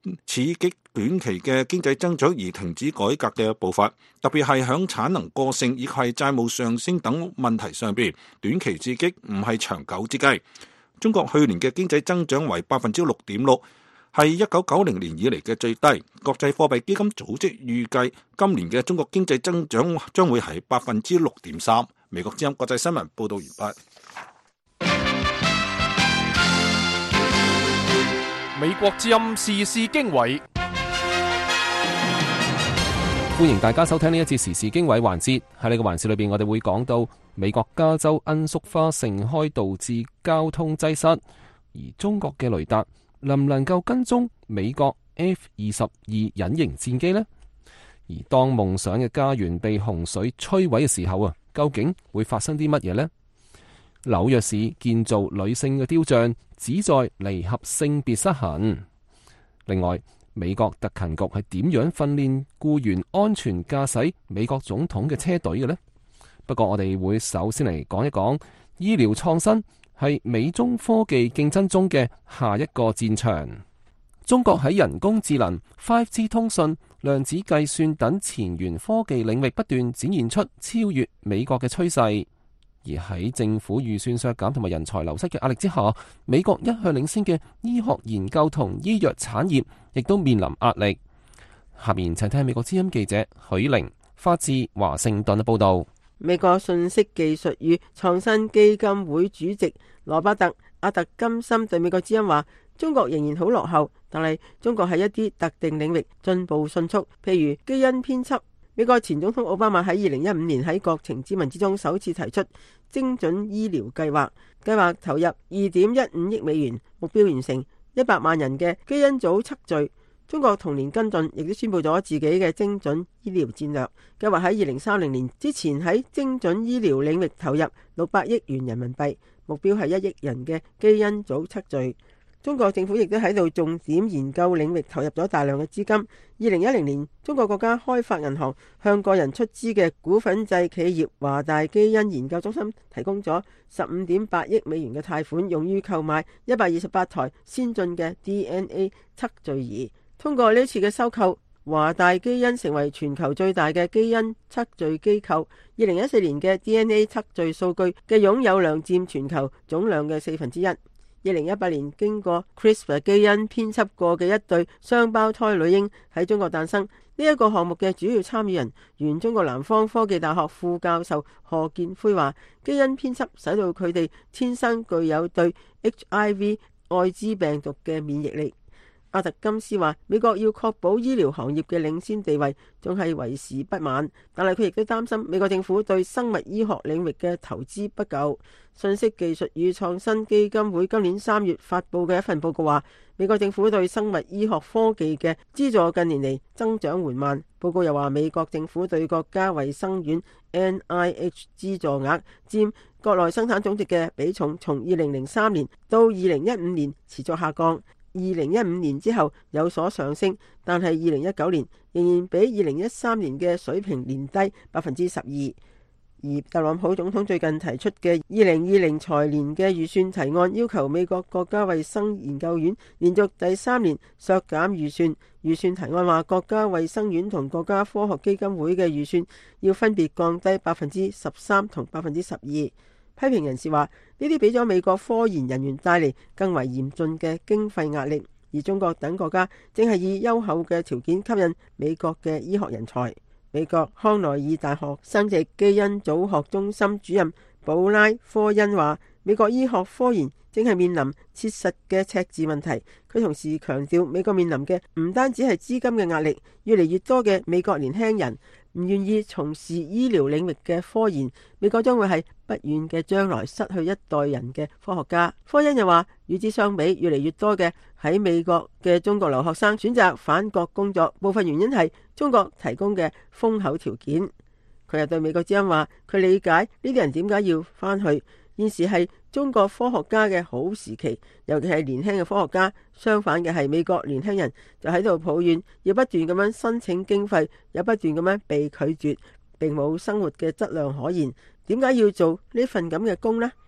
刺激短期嘅經濟增長而停止改革嘅步伐，特別係響產能過剩以及債務上升等問題上邊，短期刺激唔係長久之計。中國去年嘅經濟增長為百分之六點六，係一九九零年以嚟嘅最低。國際貨幣基金組織預計今年嘅中國經濟增長將會係百分之六點三。美國之音國際新聞報道完畢。 美國之音時事經緯， 歡迎大家收聽呢一節時事經緯環節。喺呢個環節裏邊，我哋會講到美國加州罌粟花盛開導致交通擠塞，而中國嘅雷達能唔能夠跟蹤美國 F 二十二隱形戰機呢？而當夢想嘅家園被洪水摧毀嘅時候啊，究竟會發生啲乜嘢呢？紐約市建造女性嘅雕像，旨在彌合性別失衡。另外，美國特勤局係點樣訓練僱員安全駕駛美國總統嘅車隊嘅呢？不過我哋會首先嚟講一講醫療創新係美中科技競爭中嘅下一個戰場。中國喺人工智能、五 G 通訊、量子計算等前沿科技領域不斷展現出超越美國嘅趨勢。而喺政府預算削減同埋人才流失嘅壓力之下，美國一向領先嘅醫學研究同醫藥產業亦都面臨壓力。下面請聽美國之音記者許玲發自華盛頓嘅報道。 美國信息技術與創新基金會主席羅伯特·阿特金森對美國之音話：中國仍然好落後，但係中國喺一啲特定領域進步迅速，譬如基因編輯。美國前總統奧巴馬喺二零一五年喺國情咨文之中首次提出精準醫療計劃，計劃投入二點一五億美元，目標完成一百萬人嘅基因組測序。中國同年跟進，亦都宣布咗自己嘅精準醫療戰略，計劃喺二零三零年之前喺精準醫療領域投入六百億元人民幣，目標係一億人嘅基因組測序。中國政府亦都喺度重點研究領域投入咗大量嘅資金。二零一零年，中國國家開發銀行向個人出資嘅股份制企業華大基因研究中心提供咗十五點八億美元嘅貸款，用於購買一百二十八台先進嘅 D N A 測序儀。通過呢次嘅收購，華大基因成為全球最大嘅基因測序機構。二零一四年嘅 D N A 測序數據嘅擁有量佔全球總量嘅四分之一。二零一八年，經過 CRISPR 基因編輯過嘅一對雙胞胎女嬰喺中國誕生。呢一個項目嘅主要參與人，原中國南方科技大學副教授賀建輝話：基因編輯使到佢哋天生具有對 H I V 艾滋病毒嘅免疫力。阿特金斯話：美國要確保醫療行業嘅領先地位，仲係為時不晚。但係佢亦都擔心美國政府對生物醫學領域嘅投資不夠。信息技術與創新基金會今年三月發布嘅一份報告話，美國政府對生物醫學科技嘅資助近年嚟增長緩慢。報告又話，美國政府對國家衛生院 N I H 資助額佔國內生產總值嘅比重，從二零零三年到二零一五年持續下降。二零一五年之後有所上升，但係二零一九年仍然比二零一三年嘅水平年低百分之十二。而特朗普總統最近提出嘅二零二零財年嘅預算提案，要求美國國家衛生研究院連續第三年削減預算。預算提案話，國家衛生院同國家科學基金會嘅預算要分別降低百分之十三同百分之十二。批評人士話，呢啲俾咗美國科研人員帶嚟更為嚴峻嘅經費壓力，而中國等國家正係以優厚嘅條件吸引美國嘅醫學人才。美國康奈爾大學生殖基因組學中心主任布拉科恩話，美國醫學科研正係面臨切實嘅赤字問題。佢同時強調，美國面臨嘅唔單止係資金嘅壓力，越嚟越多嘅美國年輕人唔願意從事醫療領域嘅科研，美國將會喺不遠嘅將來失去一代人嘅科學家。科恩又話，與之相比，越嚟越多嘅喺美國嘅中國留學生選擇返國工作，部分原因係中國提供嘅豐厚條件。佢又對美國之音話，佢理解呢啲人點解要返去。現時係中國科學家嘅好時期，尤其係年輕嘅科學家。相反嘅係美國年輕人就喺度抱怨，要不斷咁樣申請經費，又不斷咁樣被拒絕，並冇生活嘅質量可言。點解要做呢份咁嘅工呢？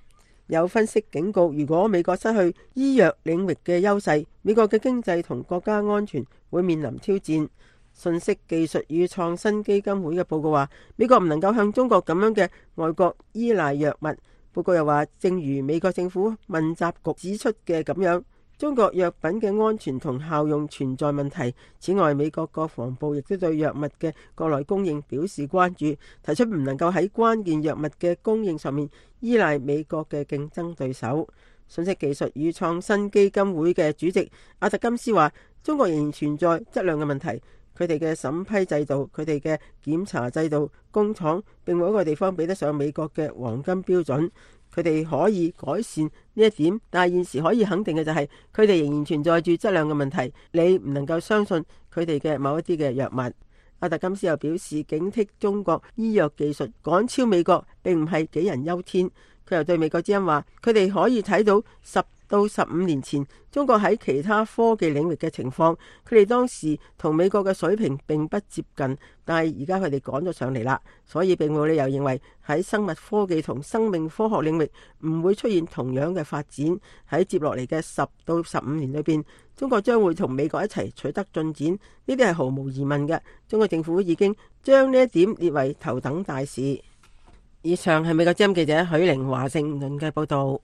有分析警告，如果美國失去醫藥領域嘅優勢，美國嘅經濟同國家安全會面臨挑戰。信息技術與創新基金會嘅報告話，美國唔能夠向中國咁樣嘅外國依賴藥物。報告又話，正如美國政府問責局指出嘅咁樣，中國藥品嘅安全同效用存在問題。此外，美國國防部亦都對藥物嘅國內供應表示關注，提出唔能夠喺關鍵藥物嘅供應上面依賴美國嘅競爭對手。信息技術與創新基金會嘅主席阿特金斯話，中國仍然存在質量嘅問題。佢哋嘅審批制度、佢哋嘅檢查制度、工廠並冇一個地方比得上美國嘅黃金標準。佢哋可以改善呢一點，但係現時可以肯定嘅就係佢哋仍然存在住質量嘅問題。你唔能夠相信佢哋嘅某一啲嘅藥物。阿特金斯又表示，警惕中國醫藥技術趕超美國並唔係杞人憂天。佢又對美國之音話，佢哋可以睇到十到十五年前中國喺其他科技領域嘅情況，佢哋當時同美國嘅水平並不接近，但係而家佢哋趕咗上嚟啦，所以並冇理由認為喺生物科技同生命科學領域唔會出現同樣嘅發展。喺接落嚟嘅十到十五年裏邊，中國將會同美國一齊取得進展，呢啲係毫無疑問嘅。中國政府已經將呢一點列為頭等大事。以上係美國之音記者許玲華盛頓嘅報道。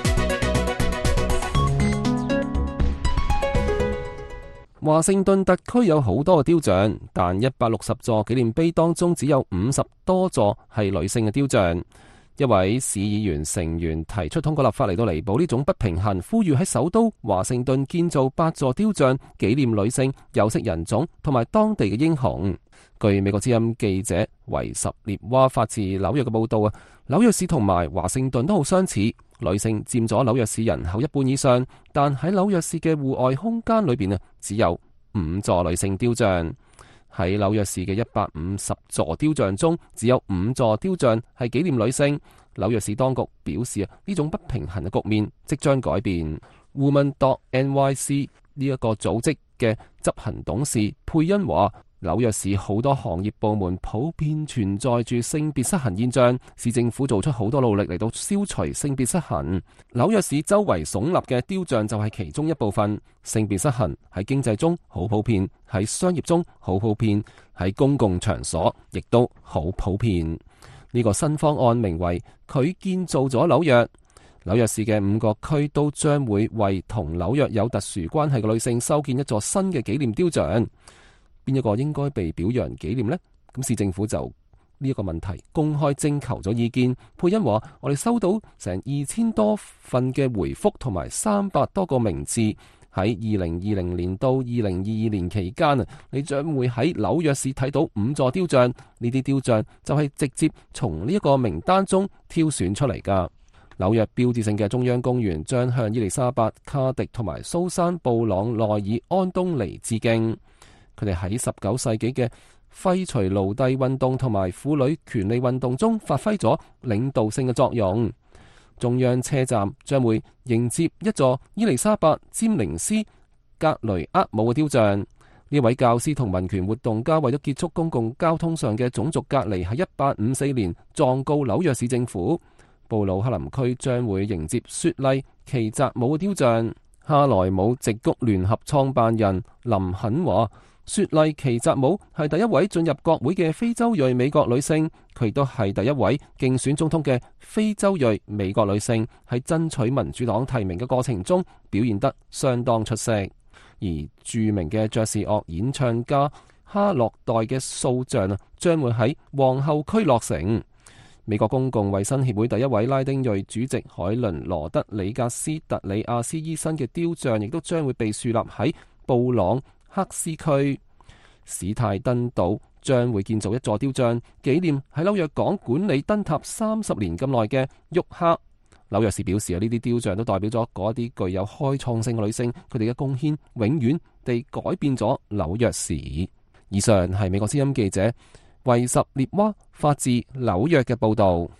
華盛頓特區有好多嘅雕像，但一百六十座紀念碑當中只有五十多座係女性嘅雕像。一位市議員成員提出通過立法嚟到彌補呢種不平衡，呼籲喺首都華盛頓建造八座雕像，紀念女性、有色人種同埋當地嘅英雄。據美國之音記者維什列娃發自紐約嘅報道啊，紐約市同埋華盛頓都好相似，女性佔咗紐約市人口一半以上，但喺紐約市嘅戶外空間裏邊啊，只有五座女性雕像。喺紐約市嘅一百五十座雕像中，只有五座雕像係紀念女性。紐約市當局表示啊，呢種不平衡嘅局面即將改變。Women dot N Y C 呢一個組織嘅執行董事佩恩話，紐約市好多行業部門普遍存在住性別失衡現象，市政府做出好多努力嚟到消除性別失衡。紐約市周圍聳立嘅雕像就係其中一部分。性別失衡喺經濟中好普遍，喺商業中好普遍，喺公共場所亦都好普遍。呢個新方案名為佢建造咗紐約。紐約市嘅五個區都將會為同紐約有特殊關係嘅女性修建一座新嘅紀念雕像。邊一個應該被表揚紀念呢？咁市政府就呢一個問題公開徵求咗意見。佩恩話：我哋收到成二千多份嘅回覆同埋三百多個名字。喺二零二零年到二零二二年期間啊，你將會喺紐約市睇到五座雕像。呢啲雕像就係直接從呢一個名單中挑選出嚟噶。紐約標誌性嘅中央公園將向伊麗莎白、卡迪同埋蘇珊·布朗內爾安東尼致敬。佢哋喺十九世紀嘅廢除奴隸運動同埋婦女權利運動中發揮咗領導性嘅作用。中央車站將會迎接一座伊麗莎白·詹寧斯·格雷厄姆嘅雕像。呢位教師同民權活動家為咗結束公共交通上嘅種族隔離，喺一八五四年狀告紐約市政府。布魯克林區將會迎接雪莉·奇澤姆嘅雕像。哈萊姆矽谷聯合創辦人林肯話：雪莉奇澤姆係第一位進入國會嘅非洲裔美國女性，佢亦都係第一位競選總統嘅非洲裔美國女性，喺爭取民主黨提名嘅過程中表現得相當出色。而著名嘅爵士樂演唱家哈洛代嘅塑像啊，將會喺皇后區落成。美國公共衛生協會第一位拉丁裔主席海倫羅德里格斯特里亞斯醫生嘅雕像，亦都將會被樹立喺布朗克斯區。史泰登島將會建造一座雕像，紀念喺紐約港管理燈塔三十年咁耐嘅沃克。紐約市表示啊，呢啲雕像都代表咗嗰一啲具有開創性嘅女性，佢哋嘅貢獻永遠地改變咗紐約市。以上係美國之音記者維什列娃發自紐約嘅報道。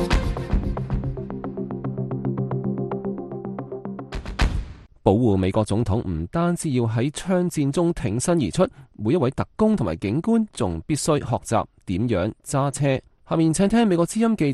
保護美國總統唔單止要喺槍戰中挺身而出，每一位特工同埋警官仲必須學習點樣揸車。下面請聽美國之音記者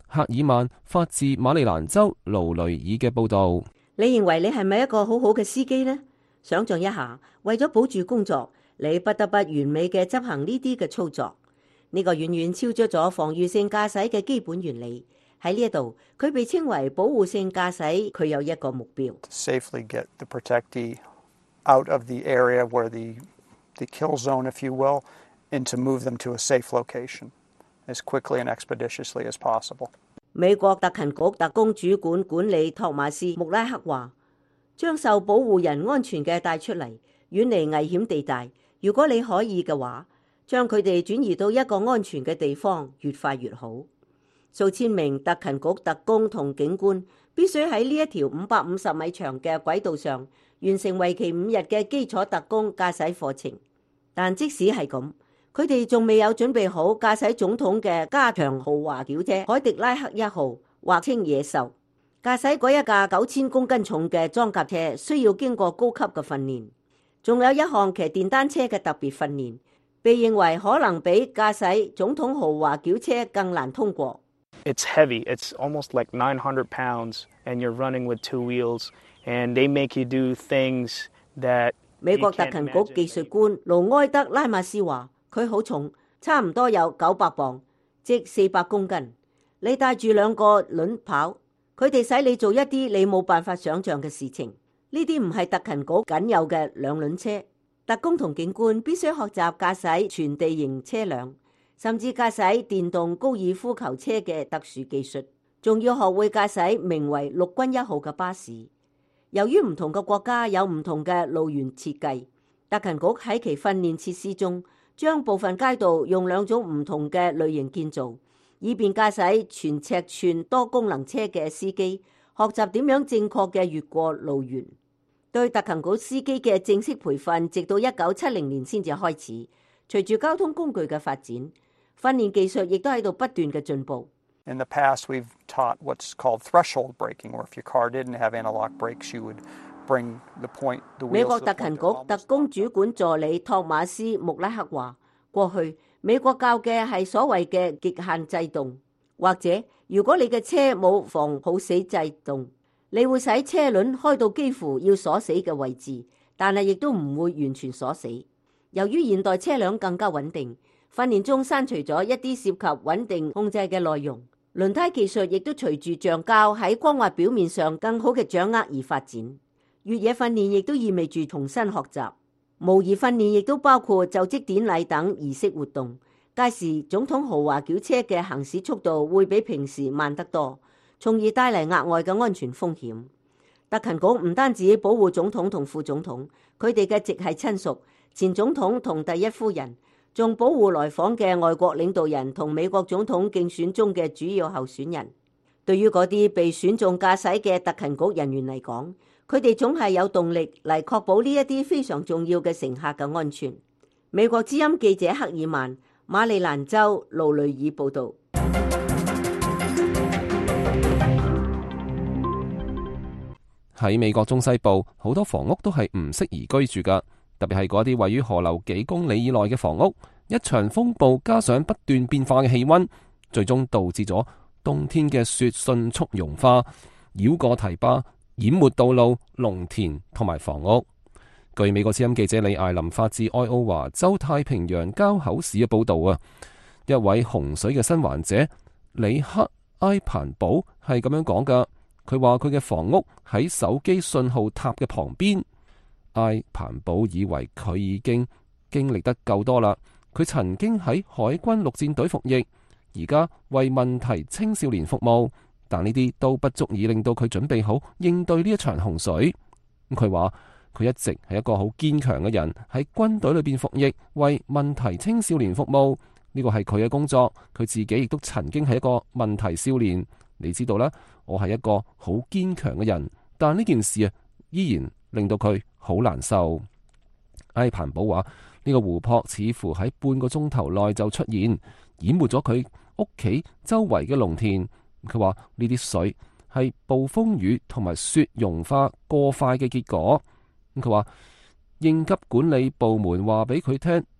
赫爾曼發自馬里蘭州勞雷爾嘅報導。 你認為你係咪一個好好嘅司機呢？想像一下，為咗保住工作，你不得不完美嘅執行呢啲嘅操作。呢個遠遠超出咗防禦性駕駛嘅基本原理。喺呢一度，佢被稱為保護性駕駛，佢有一個目標。 Safely get the protectee out of the area where the the kill zone, if you will, and to move them to a safe location as quickly and expeditiously as possible. 美國特勤局特工主管管理托馬斯穆拉克話：將受保護人安全嘅帶出嚟，遠離危險地帶。如果你可以嘅話，將佢哋轉移到一個安全嘅地方，越快越好。數千名特勤局特工同警官必須喺呢一條五百五十米長嘅軌道上完成為期五日嘅基礎特工駕駛課程。但即使係咁，佢哋仲未有準備好駕駛總統嘅加強豪華轎車凱迪拉克一號，或稱野獸。駕駛嗰一架九千公斤重嘅裝甲車需要經過高級嘅訓練，仲有一項騎電單車嘅特別訓練，被認為可能比駕駛總統豪華轎車更難通過。 It's heavy. It's almost like nine hundred pounds, and you're running with two wheels, and they make you do things that 美國特勤局技術官盧埃德拉馬斯話：佢好重，差唔多有九百磅，即四百公斤。你帶住兩個輪跑，佢哋使你做一啲你冇辦法想象嘅事情。呢啲唔係特勤局僅有嘅兩輪車。特工同警官必須學習駕駛全地形車輛，甚至駕駛電動高爾夫球車嘅特殊技術，仲要學會駕駛名為陸軍一號嘅巴士。由於唔同嘅國家有唔同嘅路緣設計，特勤局喺其訓練設施中將部分街道用兩種唔同嘅類型建造，以便駕駛全尺寸多功能車嘅司機學習點樣正確嘅越過路緣。對特勤局司機嘅正式培訓，直到一九七零年先至開始。隨住交通工具嘅發展，訓練技術亦都喺度不斷嘅進步。 In the past, we've taught what's called threshold braking, where if your car didn't have anti-lock brakes, you would bring the point, the wheels. 美國特勤局特工主管助理托馬斯穆拉克話：過去美國教嘅係所謂嘅極限制動，或者如果你嘅車冇防抱死制動，你會使車輪開到幾乎要鎖死嘅位置，但係亦都唔會完全鎖死。由於現代車輛更加穩定，訓練中刪除咗一啲涉及穩定控制嘅內容。輪胎技術亦都隨住橡膠喺光滑表面上更好嘅掌握而發展。越野訓練亦都意味住重新學習。模擬訓練亦都包括就職典禮等儀式活動。屆時總統豪華轎車嘅行駛速度會比平時慢得多，從而帶嚟額外嘅安全風險。特勤局唔單止保護總統同副總統，佢哋嘅直系親屬、前總統同第一夫人，仲保護來訪嘅外國領導人同美國總統競選中嘅主要候選人。對於嗰啲被選中駕駛嘅特勤局人員嚟講，佢哋總係有動力嚟確保呢一啲非常重要嘅乘客嘅安全。美國之音記者赫爾曼，馬里蘭州勞雷爾報導。 喺美國中西部，好多房屋都係唔適宜居住㗎，特別係嗰啲位於河流幾公里以內嘅房屋。一場風暴加上不斷變化嘅氣溫，最終導致咗冬天嘅雪迅速融化，繞過堤壩，淹沒道路、農田同埋房屋。據美國之音記者李艾琳發自愛奧華州太平洋交口市嘅報導啊，一位洪水嘅生還者里克埃彭堡係咁樣講㗎。佢話佢嘅房屋喺手機信號塔嘅旁邊。埃彭堡以為佢已經經歷得夠多啦。佢曾經喺海軍陸戰隊服役，而家為問題青少年服務，但呢啲都不足以令到佢準備好應對呢一場洪水。佢話佢一直係一個好堅強嘅人，喺軍隊裏邊服役，為問題青少年服務，呢個係佢嘅工作。佢自己亦都曾經係一個問題少年。你知道啦，我係一個好堅強嘅人，但呢件事啊，依然令到佢好難受。埃彭堡話呢個湖泊似乎喺半個鐘頭內就出現，淹沒咗佢屋企周圍嘅農田。佢話呢啲水係暴風雨同埋雪融化過快嘅結果。佢話應急管理部門話俾佢聽，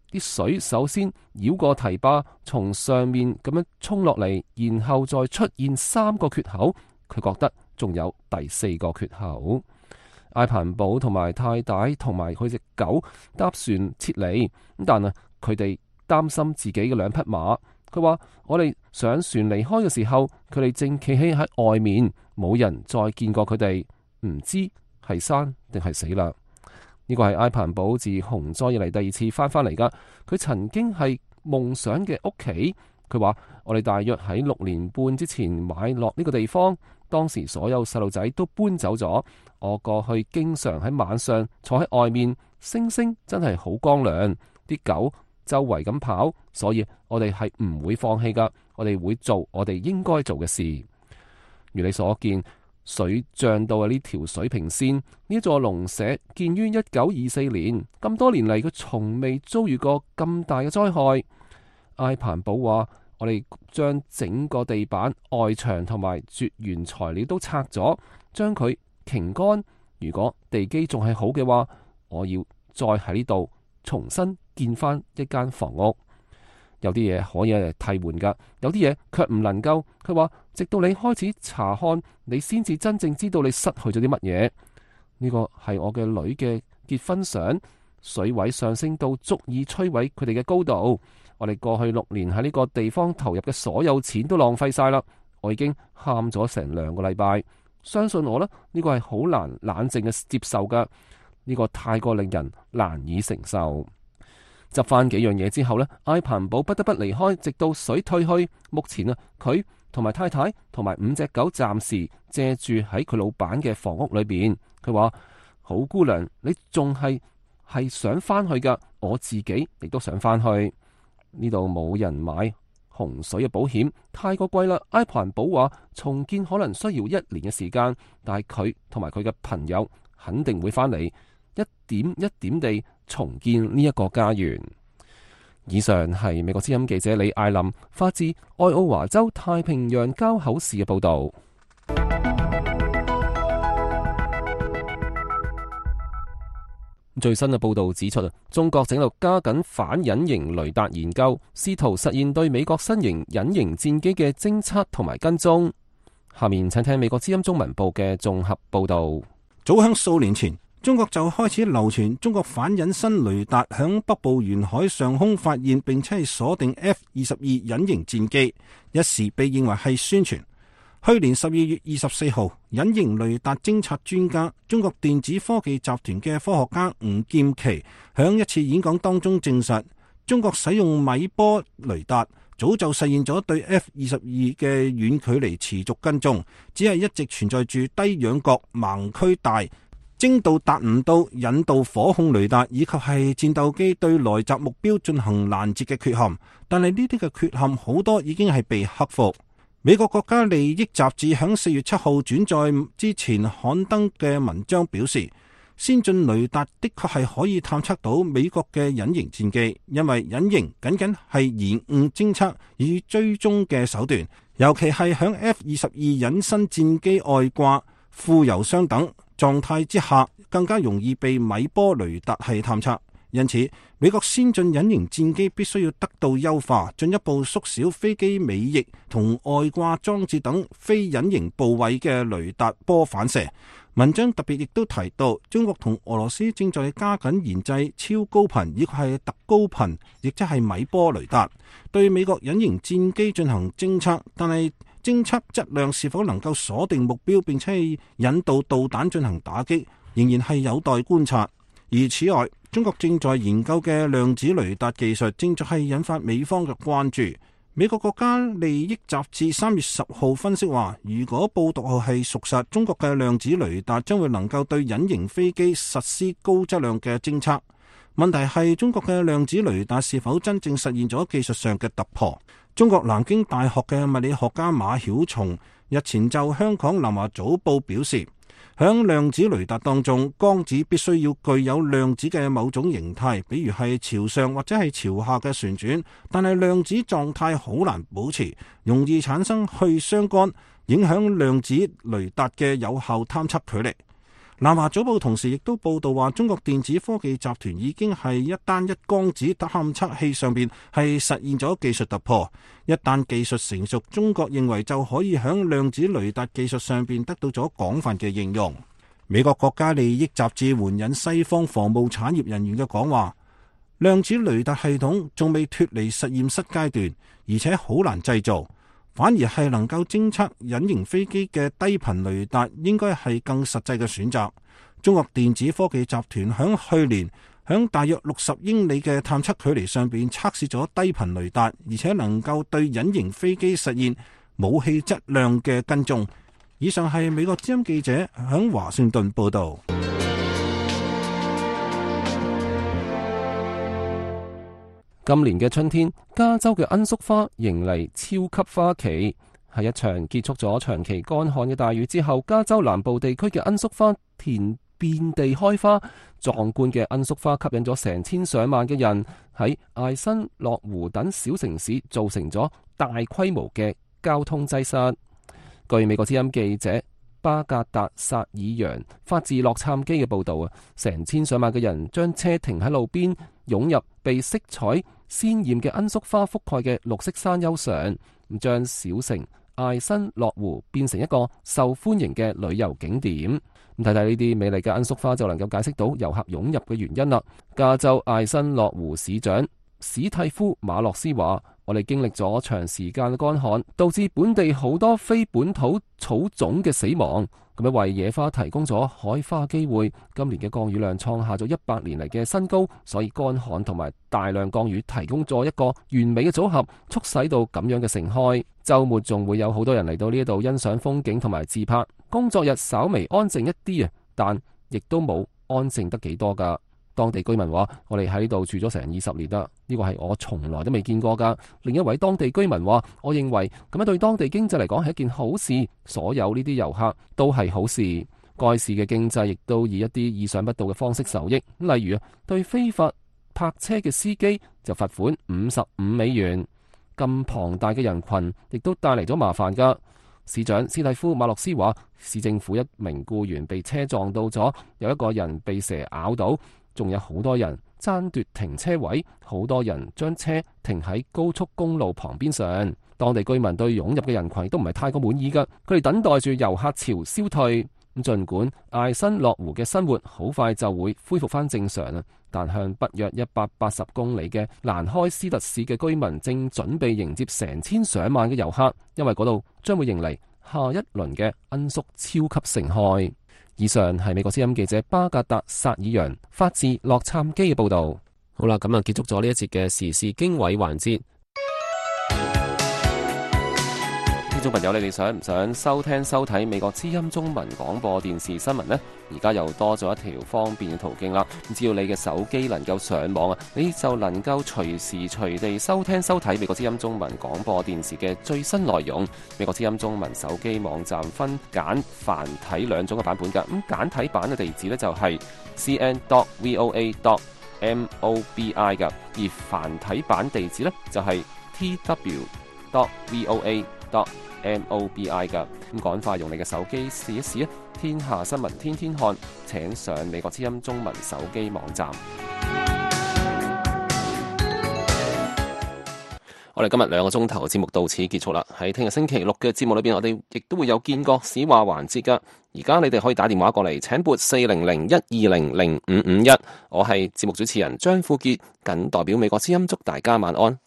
啲水首先繞過堤壩，從上面咁樣衝落嚟，然後再出現三個缺口。佢覺得仲有第四個缺口。艾彭堡同埋太太同埋佢隻狗搭船撤離，但係佢哋擔心自己嘅兩匹馬。佢話：我哋上船離開嘅時候，佢哋正企喺喺外面，冇人再見過佢哋，唔知係生定係死啦。呢個係艾彭堡自洪災以嚟第二次翻返嚟噶。佢曾經係夢想嘅屋企。佢話：我哋大約喺六年半之前買落呢個地方，當時所有細路仔都搬走咗。我過去經常喺晚上坐喺外面，星星真係好光亮，啲狗周圍咁跑，所以我哋係唔會放棄噶。我哋會做我哋應該做嘅事。如你所見，水漲到啊呢條水平線，呢座農舍建於一九二四年，咁多年嚟佢從未遭遇過咁大嘅災害。艾彭堡話：我哋將整個地板、外牆同埋絕緣材料都拆咗，將佢擎乾。如果地基仲係好嘅話，我要再喺呢度重新建翻一間房屋。有啲嘢可以嚟替換噶，有啲嘢卻唔能夠。佢話：直到你開始查看，你先至真正知道你失去咗啲乜嘢。呢個係我嘅女嘅結婚相，水位上升到足以摧毀佢哋嘅高度。我哋過去六年喺呢個地方投入嘅所有錢都浪費晒啦。我已經喊咗成兩個禮拜。相信我啦，呢個係好難冷靜嘅接受噶。呢個太過令人難以承受。執翻幾樣嘢之後呢，艾彭堡不得不離開，直到水退去。目前啊，佢同埋太太同埋五隻狗暫時借住喺佢老闆嘅房屋裏邊。佢話：好姑娘，你仲係係想翻去噶，我自己亦都想翻去。呢度冇人買洪水嘅保險，太過貴啦。艾彭堡話重建可能需要一年嘅時間，但係佢同埋佢嘅朋友肯定會翻嚟，一點一點地重建呢一個家園。以上係美國之音記者李艾琳發自愛奧華州太平洋交口市嘅報道。最新嘅報道指出，中國正喺度加緊反隱形雷達研究，試圖實現對美國新型隱形戰機嘅偵測同埋跟蹤。下面請聽美國之音中文部嘅綜合報道。 早響數年前，中國就開始流傳中國反隱身雷達響北部沿海上空發現，並且係鎖定 F 二十二隱形戰機，一時被認為係宣傳。去年十二月二十四號，隱形雷達偵察專家、中國電子科技集團嘅科學家吳劍奇響一次演講當中證實，中國使用米波雷達早就實現咗對 F 二十二嘅遠距離持續跟蹤，只係一直存在住低仰角、盲區大、精度達唔到引導火控雷達以及係戰鬥機對來襲目標進行攔截嘅缺陷。但係呢啲嘅缺陷好多已經係被克服。美國國家利益雜誌響四月七號轉載之前刊登嘅文章表示，先進雷達的確係可以探測到美國嘅隱形戰機，因為隱形僅僅係延誤偵測與追蹤嘅手段，尤其係響 F 二十二隱身戰機外掛、副油箱等狀態之下，更加容易被米波雷達係探測。因此，美國先進隱形戰機必須要得到優化，進一步縮小飛機尾翼同外掛裝置等非隱形部位嘅雷達波反射。文章特別亦都提到，中國同俄羅斯正在加緊研製超高頻以及係特高頻，亦即係米波雷達，對美國隱形戰機進行偵測，但係偵測質量是否能夠鎖定目標並且係引導導彈進行打擊，仍然係有待觀察。而此外，中國正在研究嘅量子雷達技術正在係引發美方嘅關注。美國國家利益雜誌三月十號分析話，如果報道係屬實，中國嘅量子雷達將會能夠對隱形飛機實施高質量嘅偵測。問題係中國嘅量子雷達是否真正實現咗技術上嘅突破？中國南京大學嘅物理學家馬曉松日前就香港南華早報表示，響量子雷達當中，光子必須要具有量子嘅某種形態，比如係朝上或者係朝下嘅旋轉，但係量子狀態好難保持，容易產生去相干，影響量子雷達嘅有效探測距離。 南華早報同時亦都報道話，中國電子科技集團已經係一單一光子探測器上邊係實現咗技術突破。一旦技術成熟，中國認為就可以響量子雷達技術上邊得到咗廣泛嘅應用。美國國家利益雜誌援引西方防務產業人員嘅講話，量子雷達系統仲未脫離實驗室階段，而且好難製造。反而係能夠偵測隱形飛機嘅低頻雷達，應該係更實際嘅選擇。中國電子科技集團響去年響大約六十英里嘅探測距離上邊測試咗低頻雷達，而且能夠對隱形飛機實現武器質量嘅跟蹤。以上係美國之音記者響華盛頓報道。 今年嘅春天，加州嘅罌粟花迎嚟超級花期。喺一場結束咗長期乾旱嘅大雨之後，加州南部地區嘅罌粟花田遍地開花，壯觀嘅罌粟花吸引咗成千上萬嘅人喺艾辛、落湖等小城市，造成咗大規模嘅交通擠塞。據美國之音記者巴格達薩爾揚發自洛杉磯嘅報道啊，成千上萬嘅人將車停喺路邊，湧入被色彩鮮豔嘅罌粟花覆蓋嘅綠色山丘上，咁將小城艾辛落湖變成一個受歡迎嘅旅遊景點。咁睇睇呢啲美麗嘅罌粟花就能夠解釋到遊客湧入嘅原因啦。加州艾辛落湖市長史蒂夫馬洛斯話：我哋經歷咗長時間嘅乾旱，導致本地好多非本土草種嘅死亡，咁樣為野花提供咗開花機會。今年嘅降雨量創下咗一百年嚟嘅新高，所以乾旱同埋大量降雨提供咗一個完美嘅組合，促使到咁樣嘅盛開。週末仲會有好多人嚟到呢度欣賞風景同埋自拍。工作日稍微安靜一啲啊，但亦都冇安靜得幾多噶。當地居民話：我哋喺呢度住咗成二十年啦，呢個係我從來都未見過噶。另一位當地居民話：我認為咁樣對當地經濟嚟講係一件好事，所有呢啲遊客都係好事。該市嘅經濟亦都以一啲意想不到嘅方式受益，例如對非法泊車嘅司機就罰款五十五美元。咁龐大嘅人群亦都帶嚟咗麻煩噶。市長斯蒂夫馬洛斯話：市政府一名僱員被車撞到咗，有一個人被蛇咬到。仲有好多人爭奪停車位，好多人將車停喺高速公路旁邊上。當地居民對湧入嘅人群都唔係太過滿意噶，佢哋等待住遊客潮消退。咁盡管艾辛落湖嘅生活好快就會恢復翻正常啊，但向北約一百八十公里嘅蘭開斯特市嘅居民正準備迎接成千上萬嘅遊客，因為嗰度將會迎嚟下一輪嘅罌粟超級盛開。以上係美國之音記者巴格達薩爾揚發自洛杉磯嘅報道。好啦，咁啊結束咗呢一節嘅時事經緯環節。聽眾朋友，你哋想唔想收聽收睇美國之音中文廣播電視新聞呢？而家又多咗一條方便嘅途徑啦。只要你嘅手機能夠上網啊，你就能夠隨時隨地收聽收睇美國之音中文廣播電視嘅最新內容。美國之音中文手機網站分簡繁體兩種嘅版本㗎。咁簡體版嘅地址呢，就係 c n dot v o a dot m o b i 㗎，而繁體版地址呢，就係 t w dot v o a dot m o b i 㗎。咁趕快用你嘅手機試一試啊！天下新聞天天看，請上美國之音中文手機網站。我哋今日兩個鐘頭嘅節目到此結束啦。喺聽日星期六嘅節目裏邊，我哋亦都會有見國史話環節噶。而家你哋可以打電話過嚟，請撥四零零一二零零五五一。我係節目主持人張富傑，謹代表美國之音祝大家晚安。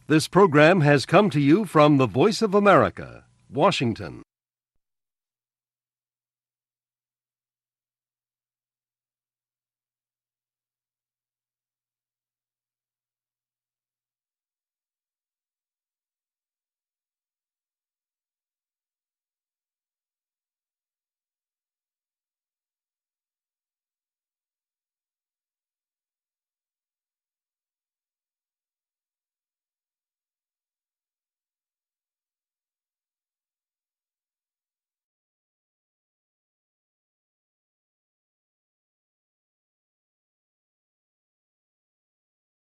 This program has come to you from the Voice of America, Washington.